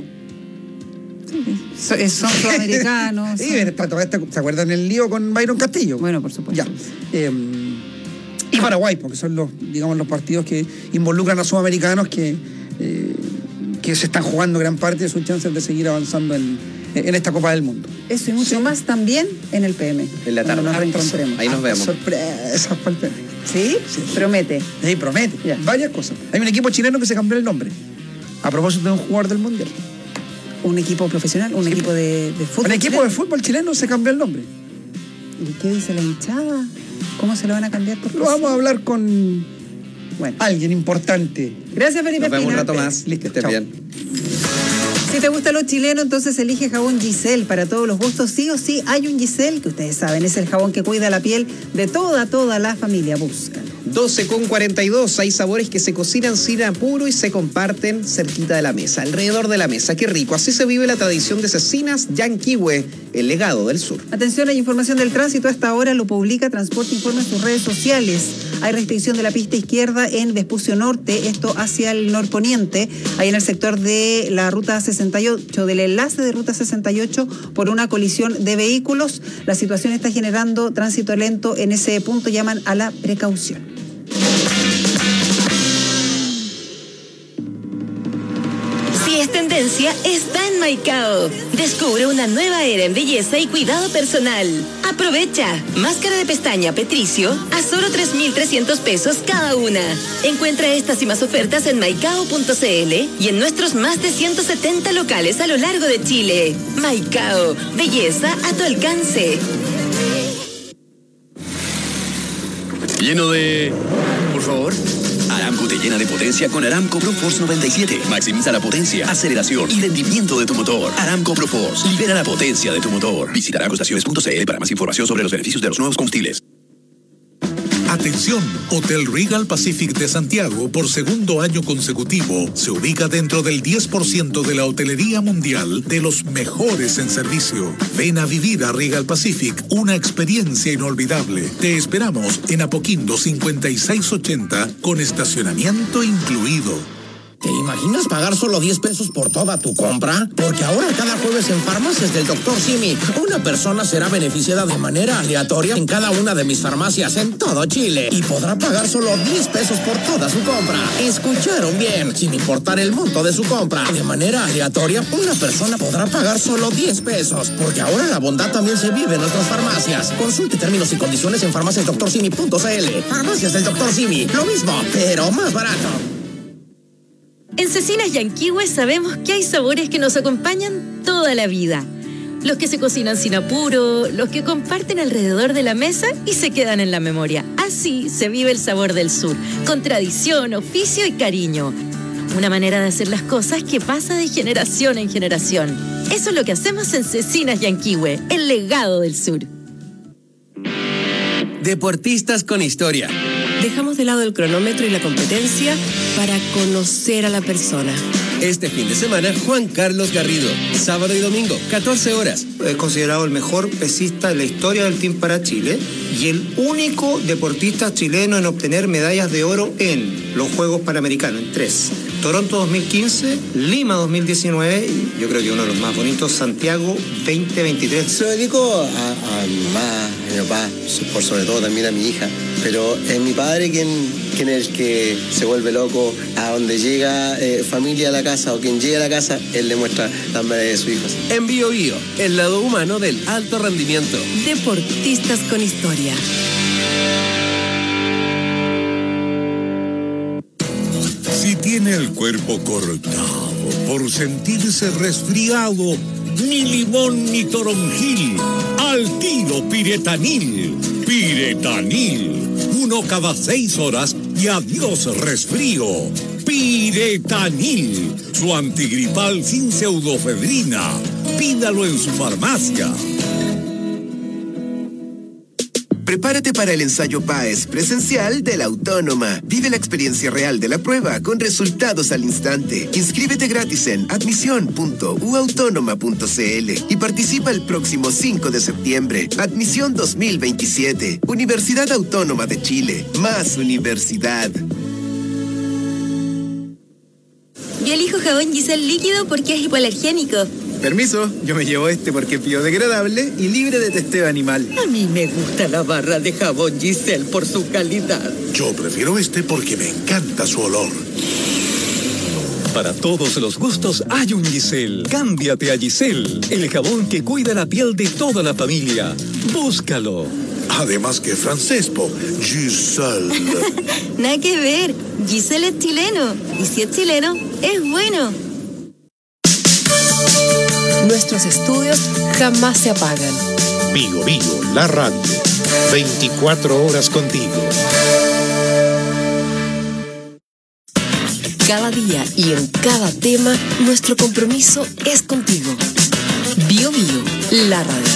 Sí, son sudamericanos. Sí, ¿se acuerdan el lío con Byron Castillo? Bueno, por supuesto. Ya. Y Paraguay, porque son los partidos que involucran a sudamericanos que se están jugando gran parte de sus chances de seguir avanzando en esta Copa del Mundo. Eso y mucho más también en el PM. En la tarde. Ahí nos vemos. Sorpresas para el PM. ¿Sí? Promete. Sí, promete. Ya. Varias cosas. Hay un equipo chileno que se cambió el nombre. A propósito de un jugador del Mundial. ¿Un equipo profesional? ¿Un equipo de fútbol? Un equipo de fútbol chileno se cambió el nombre. ¿Y qué dice la hinchada? ¿Cómo se lo van a cambiar? Lo vamos a hablar con alguien importante. Gracias, Felipe. Nos vemos un rato más. Listo, que estés bien. Si te gusta lo chileno, entonces elige jabón Giselle para todos los gustos. Sí o sí, hay un Giselle que ustedes saben, es el jabón que cuida la piel de toda la familia. Búscalo. 12:42. Hay sabores que se cocinan sin apuro y se comparten cerquita de la mesa, alrededor de la mesa. Qué rico. Así se vive la tradición de Cecinas Yanquihue, el legado del sur. Atención, hay información del tránsito. A esta hora lo publica Transporte Informa en sus redes sociales. Hay restricción de la pista izquierda en Vespucio Norte, esto hacia el norponiente, ahí en el sector de la ruta 68, del enlace de ruta 68, por una colisión de vehículos. La situación está generando tránsito lento en ese punto. Llaman a la precaución. Si es tendencia, está en Maicao. Descubre una nueva era en belleza y cuidado personal. Aprovecha. Máscara de pestaña Petricio a solo 3.300 pesos cada una. Encuentra estas y más ofertas en maicao.cl y en nuestros más de 170 locales a lo largo de Chile. Maicao. Belleza a tu alcance. Lleno de... Por favor. Aramco te llena de potencia con Aramco ProForce 97. Maximiza la potencia, aceleración y rendimiento de tu motor. Aramco ProForce. Libera la potencia de tu motor. Visita aramcoestaciones.cl para más información sobre los beneficios de los nuevos combustibles. Atención, Hotel Regal Pacific de Santiago, por segundo año consecutivo, se ubica dentro del 10% de la hotelería mundial de los mejores en servicio. Ven a vivir a Regal Pacific una experiencia inolvidable. Te esperamos en Apoquindo 5680 con estacionamiento incluido. ¿Te imaginas pagar solo 10 pesos por toda tu compra? Porque ahora cada jueves en Farmacias del Dr. Simi, una persona será beneficiada de manera aleatoria en cada una de mis farmacias en todo Chile y podrá pagar solo 10 pesos por toda su compra. Escucharon bien, sin importar el monto de su compra. De manera aleatoria, una persona podrá pagar solo 10 pesos, porque ahora la bondad también se vive en nuestras farmacias. Consulte términos y condiciones en farmaciasdrcimi.cl. Farmacias del Dr. Simi, lo mismo, pero más barato. En Cecinas Yanquihue sabemos que hay sabores que nos acompañan toda la vida. Los que se cocinan sin apuro, los que comparten alrededor de la mesa y se quedan en la memoria. Así se vive el sabor del sur, con tradición, oficio y cariño. Una manera de hacer las cosas que pasa de generación en generación. Eso es lo que hacemos en Cecinas Yanquihue, el legado del sur. Deportistas con historia. Dejamos de lado el cronómetro y la competencia para conocer a la persona. Este fin de semana, Juan Carlos Garrido. Sábado y domingo, 14 horas. Es considerado el mejor pesista de la historia del Team para Chile y el único deportista chileno en obtener medallas de oro en los Juegos Panamericanos, en 3. Toronto 2015, Lima 2019 y yo creo que uno de los más bonitos, Santiago 2023. Se lo dedico a mi mamá, a mi papá, por sobre todo también a mi hija. Pero es mi padre quien es el que se vuelve loco. A donde llega familia a la casa o quien llega a la casa, él le muestra la medalla de su hijo. En Bio Bio, el lado humano del alto rendimiento. Deportistas con historia. Si tiene el cuerpo cortado por sentirse resfriado, ni limón ni toronjil, al tiro Piretanil. Piretanil, 1 cada 6 horas y adiós resfrío. Piretanil, su antigripal sin pseudofedrina. Pídalo en su farmacia. Prepárate para el ensayo PAES presencial de la Autónoma. Vive la experiencia real de la prueba con resultados al instante. Inscríbete gratis en admisión.uautónoma.cl y participa el próximo 5 de septiembre. Admisión 2027. Universidad Autónoma de Chile. Más universidad. Yo elijo jabón Giselle líquido porque es hipoalergénico. Permiso, yo me llevo este porque es biodegradable y libre de testeo animal. A mí me gusta la barra de jabón Giselle por su calidad. Yo prefiero este porque me encanta su olor. Para todos los gustos hay un Giselle. Cámbiate a Giselle, el jabón que cuida la piel de toda la familia. Búscalo. Además que francés, Giselle. Nada que ver, Giselle es chileno. Y si es chileno, es bueno. Nuestros estudios jamás se apagan. Bio Bio, la radio. 24 horas contigo. Cada día y en cada tema, nuestro compromiso es contigo. Bio Bio, la radio.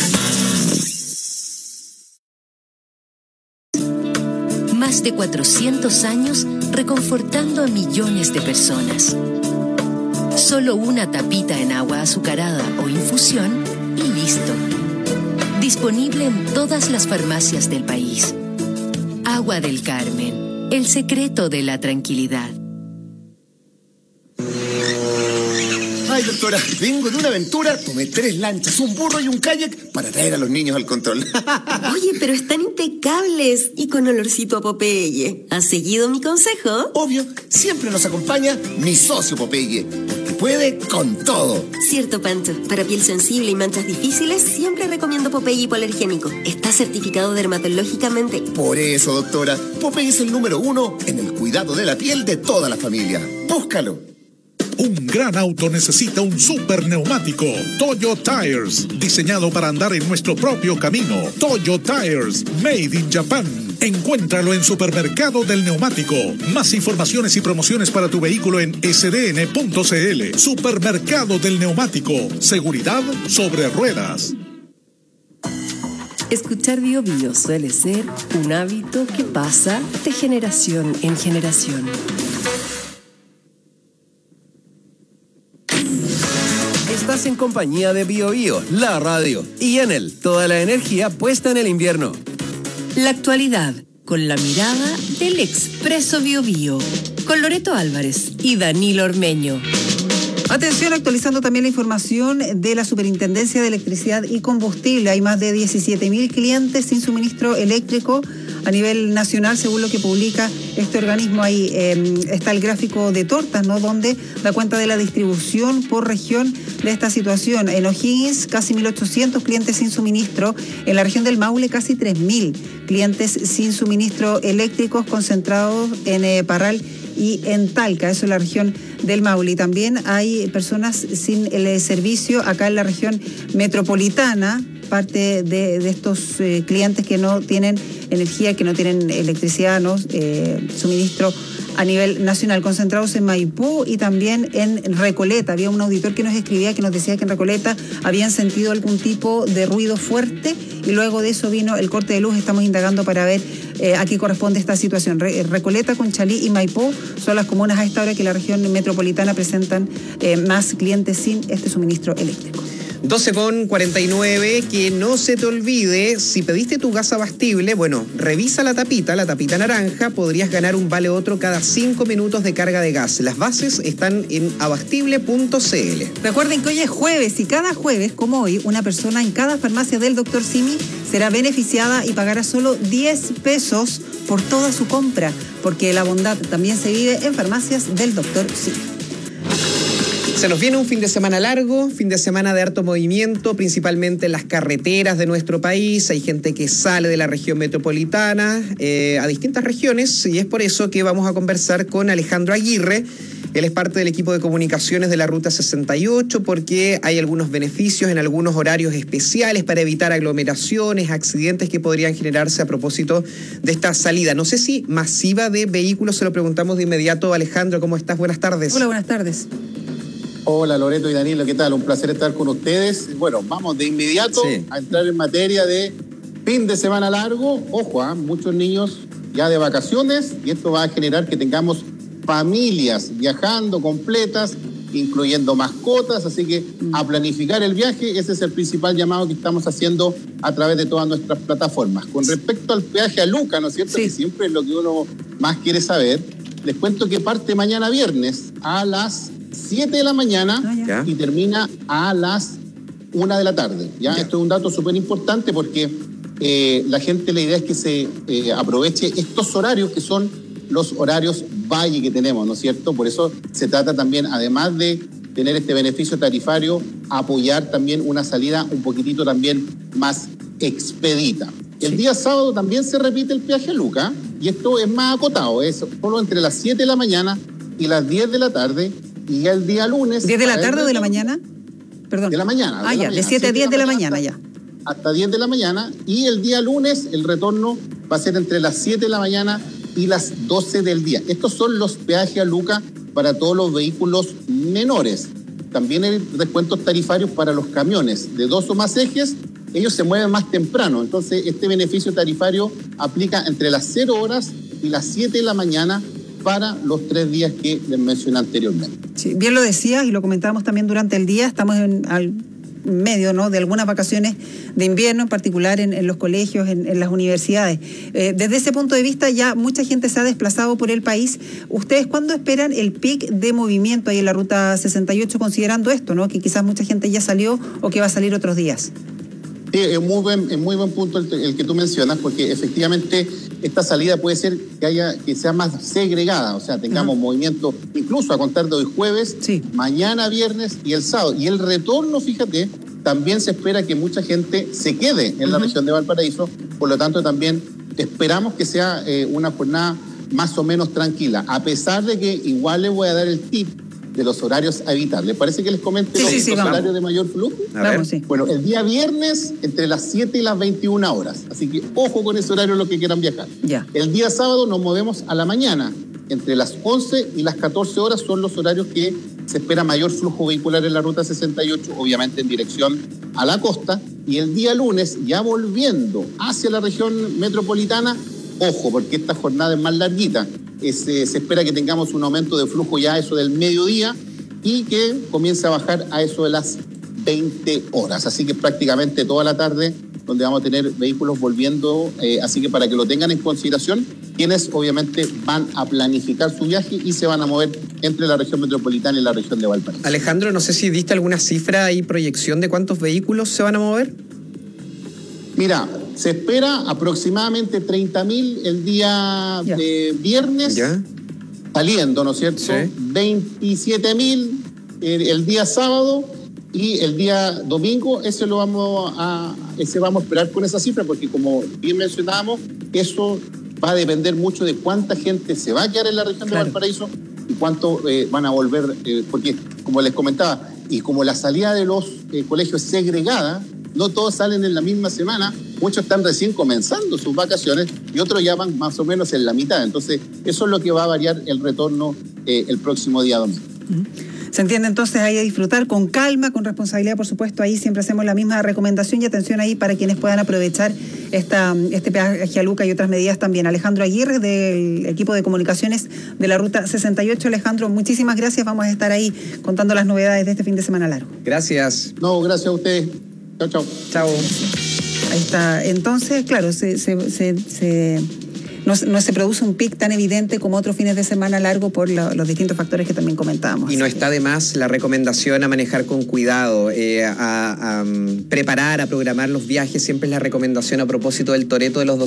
Más de 400 años reconfortando a millones de personas. Solo una tapita en agua azucarada o infusión y listo. Disponible en todas las farmacias del país. Agua del Carmen, el secreto de la tranquilidad. Ay, doctora, vengo de una aventura, tomé 3 lanchas, un burro y un kayak para traer a los niños al control. Oye, pero están impecables y con olorcito a Popeye. ¿Has seguido mi consejo? Obvio, siempre nos acompaña mi socio Popeye, porque puede con todo. Cierto, Pancho. Para piel sensible y manchas difíciles, siempre recomiendo Popeye hipoalergénico. Está certificado dermatológicamente. Por eso, doctora, Popeye es el número 1 en el cuidado de la piel de toda la familia. Búscalo. Un gran auto necesita un super neumático. Toyo Tires, diseñado para andar en nuestro propio camino. Toyo Tires, made in Japan. Encuéntralo en Supermercado del Neumático. Más informaciones y promociones para tu vehículo en sdn.cl. Supermercado del Neumático. Seguridad sobre ruedas. Escuchar Bio Bio suele ser un hábito que pasa de generación en generación. Estás en compañía de Bio Bio, la radio. Y Enel, toda la energía puesta en el invierno. La actualidad, con la mirada del Expreso Biobío, con Loreto Álvarez y Danilo Ormeño. Atención, actualizando también la información de la Superintendencia de Electricidad y Combustible. Hay más de 17.000 clientes sin suministro eléctrico a nivel nacional, según lo que publica este organismo. Ahí está el gráfico de tortas, ¿no?, donde da cuenta de la distribución por región de esta situación. En O'Higgins, casi 1.800 clientes sin suministro. En la región del Maule, casi 3.000 clientes sin suministro eléctricos, concentrados en Parral y en Talca, eso es la región del Maule. Y también hay personas sin el servicio acá en la región metropolitana, parte de estos clientes que no tienen energía, que no tienen electricidad, ¿no? Suministro a nivel nacional, concentrados en Maipú y también en Recoleta. Había un auditor que nos escribía, que nos decía que en Recoleta habían sentido algún tipo de ruido fuerte y luego de eso vino el corte de luz. Estamos indagando para ver a qué corresponde esta situación. Recoleta, Conchalí y Maipú son las comunas a esta hora que la región metropolitana presentan más clientes sin este suministro eléctrico. 12:49, que no se te olvide, si pediste tu gas abastible, bueno, revisa la tapita naranja, podrías ganar un vale otro cada 5 minutos de carga de gas. Las bases están en abastible.cl. Recuerden que hoy es jueves y cada jueves, como hoy, una persona en cada farmacia del Dr. Simi será beneficiada y pagará solo 10 pesos por toda su compra, porque la bondad también se vive en farmacias del Dr. Simi. Se nos viene un fin de semana largo, fin de semana de harto movimiento, principalmente en las carreteras de nuestro país. Hay gente que sale de la región metropolitana a distintas regiones y es por eso que vamos a conversar con Alejandro Aguirre. Él es parte del equipo de comunicaciones de la Ruta 68 porque hay algunos beneficios en algunos horarios especiales para evitar aglomeraciones, accidentes que podrían generarse a propósito de esta salida. No sé si masiva de vehículos, se lo preguntamos de inmediato. Alejandro, ¿cómo estás? Buenas tardes. Hola, buenas tardes. Hola Loreto y Danilo, ¿qué tal? Un placer estar con ustedes. Bueno, vamos de inmediato a entrar en materia de fin de semana largo. Ojo, muchos niños ya de vacaciones y esto va a generar que tengamos familias viajando completas, incluyendo mascotas, así que a planificar el viaje, ese es el principal llamado que estamos haciendo a través de todas nuestras plataformas. Con respecto al peaje a Luca, ¿no es cierto? Sí. Que siempre es lo que uno más quiere saber. Les cuento que parte mañana viernes a las 7 de la mañana y termina a las 1 de la tarde. ¿ya? Esto es un dato súper importante porque la gente, la idea es que se aproveche estos horarios que son los horarios valle que tenemos, ¿no es cierto? Por eso se trata también, además de tener este beneficio tarifario, apoyar también una salida un poquitito también más expedita. El día sábado también se repite el peaje a Luca y esto es más acotado, es solo entre las 7 de la mañana y las 10 de la tarde. Y el día lunes... ¿10 de la tarde o de la mañana? Perdón. De la mañana. De 7 a 10 de la mañana, hasta 10 de la mañana. Y el día lunes el retorno va a ser entre las 7 de la mañana y las 12 del día. Estos son los peajes a Luca para todos los vehículos menores. También hay descuentos tarifarios para los camiones de 2 o más ejes. Ellos se mueven más temprano. Entonces este beneficio tarifario aplica entre las 0 horas y las 7 de la mañana para los 3 días que les mencioné anteriormente. Sí, bien lo decías y lo comentábamos también durante el día. Estamos al medio, ¿no?, de algunas vacaciones de invierno, en particular en los colegios, en las universidades. Desde ese punto de vista ya mucha gente se ha desplazado por el país. ¿Ustedes cuándo esperan el pic de movimiento ahí en la Ruta 68, considerando esto, ¿no?, que quizás mucha gente ya salió o que va a salir otros días? Sí, es muy buen punto el que tú mencionas, porque efectivamente esta salida puede ser que sea más segregada, o sea, tengamos movimiento incluso a contar de hoy jueves, mañana viernes y el sábado. Y el retorno, fíjate, también se espera que mucha gente se quede en la región de Valparaíso, por lo tanto también esperamos que sea una jornada más o menos tranquila, a pesar de que igual les voy a dar el tip de los horarios a evitar. ¿Les parece que les comente los horarios de mayor flujo? Bueno, el día viernes entre las 7 y las 21 horas. Así que ojo con ese horario los que quieran viajar. El día sábado nos movemos a la mañana. Entre las 11 y las 14 horas son los horarios que se espera mayor flujo vehicular en la Ruta 68, obviamente en dirección a la costa. Y el día lunes, ya volviendo hacia la región metropolitana, ojo, porque esta jornada es más larguita. Se espera que tengamos un aumento de flujo ya a eso del mediodía y que comience a bajar a eso de las 20 horas. Así que prácticamente toda la tarde donde vamos a tener vehículos volviendo, así que para que lo tengan en consideración, quienes obviamente van a planificar su viaje y se van a mover entre la región metropolitana y la región de Valparaíso. Alejandro, no sé si diste alguna cifra y proyección de cuántos vehículos se van a mover. Mira, se espera aproximadamente 30.000 el día de viernes saliendo, ¿no es cierto? Sí. 27.000 el día sábado y el día domingo. Ese vamos a esperar con esa cifra, porque como bien mencionábamos, eso va a depender mucho de cuánta gente se va a quedar en la región de Valparaíso y cuánto van a volver, porque como les comentaba, y como la salida de los colegios es segregada, no todos salen en la misma semana, muchos están recién comenzando sus vacaciones y otros ya van más o menos en la mitad. Entonces, eso es lo que va a variar el retorno el próximo día domingo. Se entiende entonces ahí a disfrutar con calma, con responsabilidad, por supuesto. Ahí siempre hacemos la misma recomendación y atención ahí para quienes puedan aprovechar este peaje a Luca y otras medidas también. Alejandro Aguirre, del equipo de comunicaciones de la Ruta 68. Alejandro, muchísimas gracias. Vamos a estar ahí contando las novedades de este fin de semana largo. Gracias. No, gracias a ustedes. Chao, chao. Chao. Ahí está. Entonces, claro, no se produce un pic tan evidente como otros fines de semana largo por los distintos factores que también comentábamos. Y no está de más la recomendación a manejar con cuidado, a preparar, a programar los viajes. Siempre es la recomendación a propósito del Toretto de los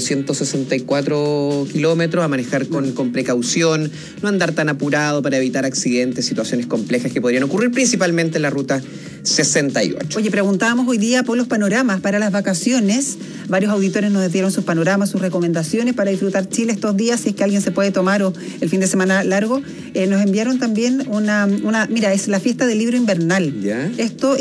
264 kilómetros, a manejar con precaución, no andar tan apurado para evitar accidentes, situaciones complejas que podrían ocurrir principalmente en la Ruta 68. Oye, preguntábamos hoy día por los panoramas para las vacaciones. Varios auditores nos dieron sus panoramas, sus recomendaciones para disfrutar Chile estos días, si es que alguien se puede tomar o el fin de semana largo. Nos enviaron también mira, es la fiesta del libro invernal. ¿Ya? Esto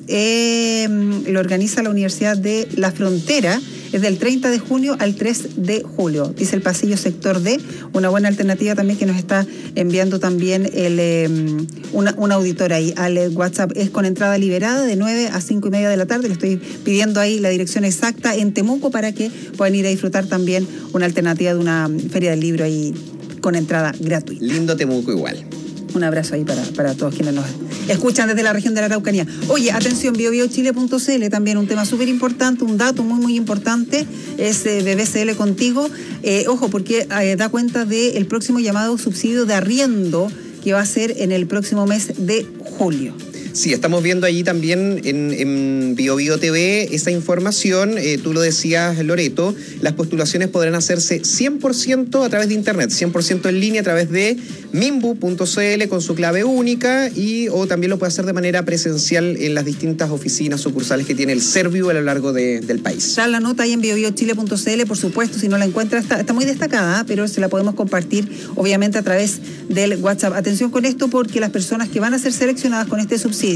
lo organiza la Universidad de La Frontera. Es del 30 de junio al 3 de julio. Dice el pasillo sector D, una buena alternativa también que nos está enviando también un auditor ahí al WhatsApp. Es con entrada liberada de 9 a 5 y media de la tarde. Le estoy pidiendo ahí la dirección exacta en Temuco para que puedan ir a disfrutar también una alternativa de una feria del libro ahí con entrada gratuita. Lindo Temuco igual. Un abrazo ahí para todos quienes nos escuchan desde la región de la Araucanía. Oye, atención, biobiochile.cl, también un tema súper importante, un dato muy, muy importante, es BBCL Contigo. Ojo, porque da cuenta del próximo llamado subsidio de arriendo que va a ser en el próximo mes de julio. Sí, estamos viendo allí también en BioBio TV esa información. Tú lo decías, Loreto, las postulaciones podrán hacerse 100% a través de internet, 100% en línea a través de minbu.cl con su clave única o también lo puede hacer de manera presencial en las distintas oficinas sucursales que tiene el Serviu a lo largo del país. Está la nota ahí en biobiochile.cl, por supuesto, si no la encuentra, está muy destacada, pero se la podemos compartir obviamente a través del WhatsApp. Atención con esto porque las personas que van a ser seleccionadas con este subsidio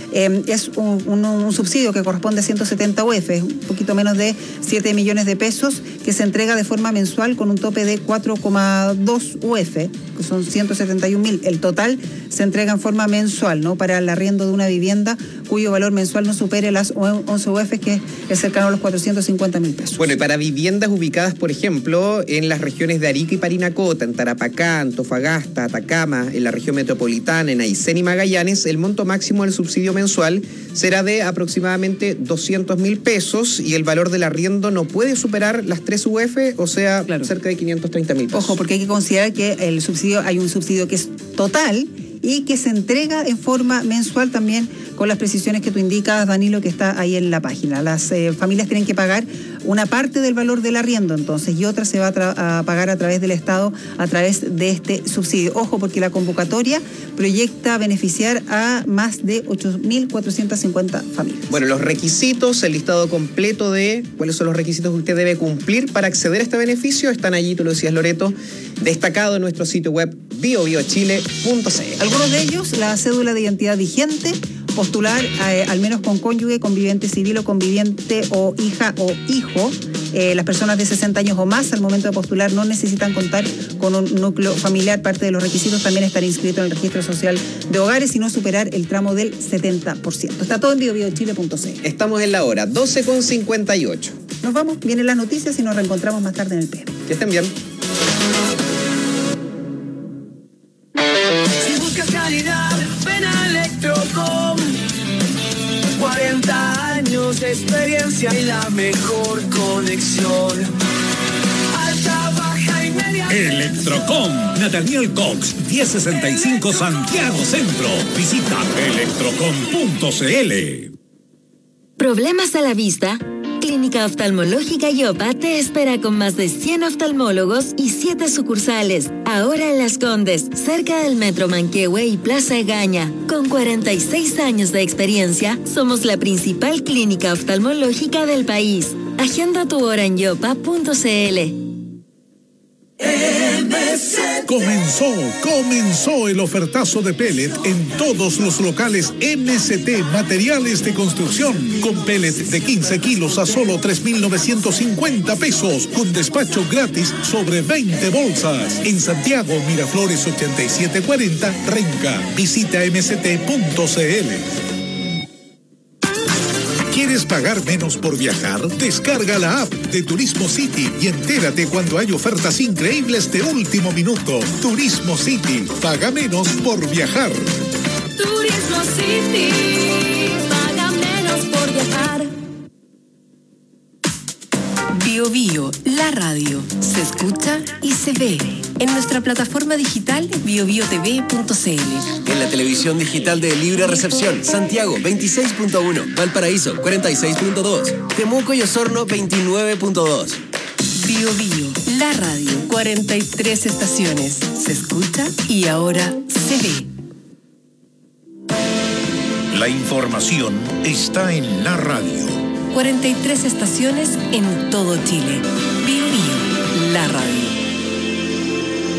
es un subsidio que corresponde a 170 UF, un poquito menos de 7 millones de pesos, que se entrega de forma mensual con un tope de 4,2 UF, que son 171.000. El total se entrega en forma mensual, ¿no? Para el arriendo de una vivienda cuyo valor mensual no supere las 11 UF, que es cercano a los 450.000 pesos. Bueno, y para viviendas ubicadas, por ejemplo, en las regiones de Arica y Parinacota, en Tarapacá, Antofagasta, Atacama, en la región metropolitana, en Aysén y Magallanes, el monto máximo del subsidio mensual será de aproximadamente 200.000 pesos y el valor del arriendo no puede superar las 3 UF, o sea, cerca de 530.000 pesos. Ojo, porque hay que considerar que hay un subsidio que es total y que se entrega en forma mensual también con las precisiones que tú indicas, Danilo, que está ahí en la página. Las familias tienen que pagar una parte del valor del arriendo, entonces, y otra se va a pagar a través del Estado, a través de este subsidio. Ojo, porque la convocatoria proyecta beneficiar a más de 8.450 familias. Bueno, los requisitos, el listado completo de cuáles son los requisitos que usted debe cumplir para acceder a este beneficio, están allí, tú lo decías, Loreto, destacado en nuestro sitio web biobiochile.cl. Algunos de ellos, la cédula de identidad vigente, postular al menos con cónyuge, conviviente civil o conviviente o hija o hijo. Las personas de 60 años o más al momento de postular no necesitan contar con un núcleo familiar. Parte de los requisitos también estar inscrito en el registro social de hogares y no superar el tramo del 70%. Está todo en biobiochile.cl. Estamos en la hora 12:58. Nos vamos, vienen las noticias y nos reencontramos más tarde en el PM. Que estén bien. Si buscas calidad, ven a Electrocom. 40 años años de experiencia y la mejor conexión. Alta, baja y media. Electrocom, Nathaniel Cox, 1065 Santiago Centro. Visita electrocom.cl. ¿Problemas a la vista? Clínica Oftalmológica Yopa te espera con más de 100 oftalmólogos y 7 sucursales. Ahora en Las Condes, cerca del Metro Manquehue y Plaza Egaña. Con 46 años de experiencia, somos la principal clínica oftalmológica del país. Agenda tu hora en yopa.cl. Comenzó el ofertazo de pellet en todos los locales MST Materiales de Construcción, con pellet de 15 kilos a solo 3.950 pesos, con despacho gratis sobre 20 bolsas. En Santiago, Miraflores 8740, Renca. Visita mst.cl. ¿Quieres pagar menos por viajar? Descarga la app de Turismo City y entérate cuando hay ofertas increíbles de último minuto. Turismo City, paga menos por viajar. Turismo City, paga menos por viajar. Bio Bio, la radio, se escucha y se ve. En nuestra plataforma digital biobiotv.cl. En la televisión digital de Libre Recepción, Santiago 26.1, Valparaíso 46.2, Temuco y Osorno 29.2. Bio Bio, la radio, 43 estaciones, se escucha y ahora se ve. La información está en la radio. 43 estaciones en todo Chile. Bio Bio, la radio.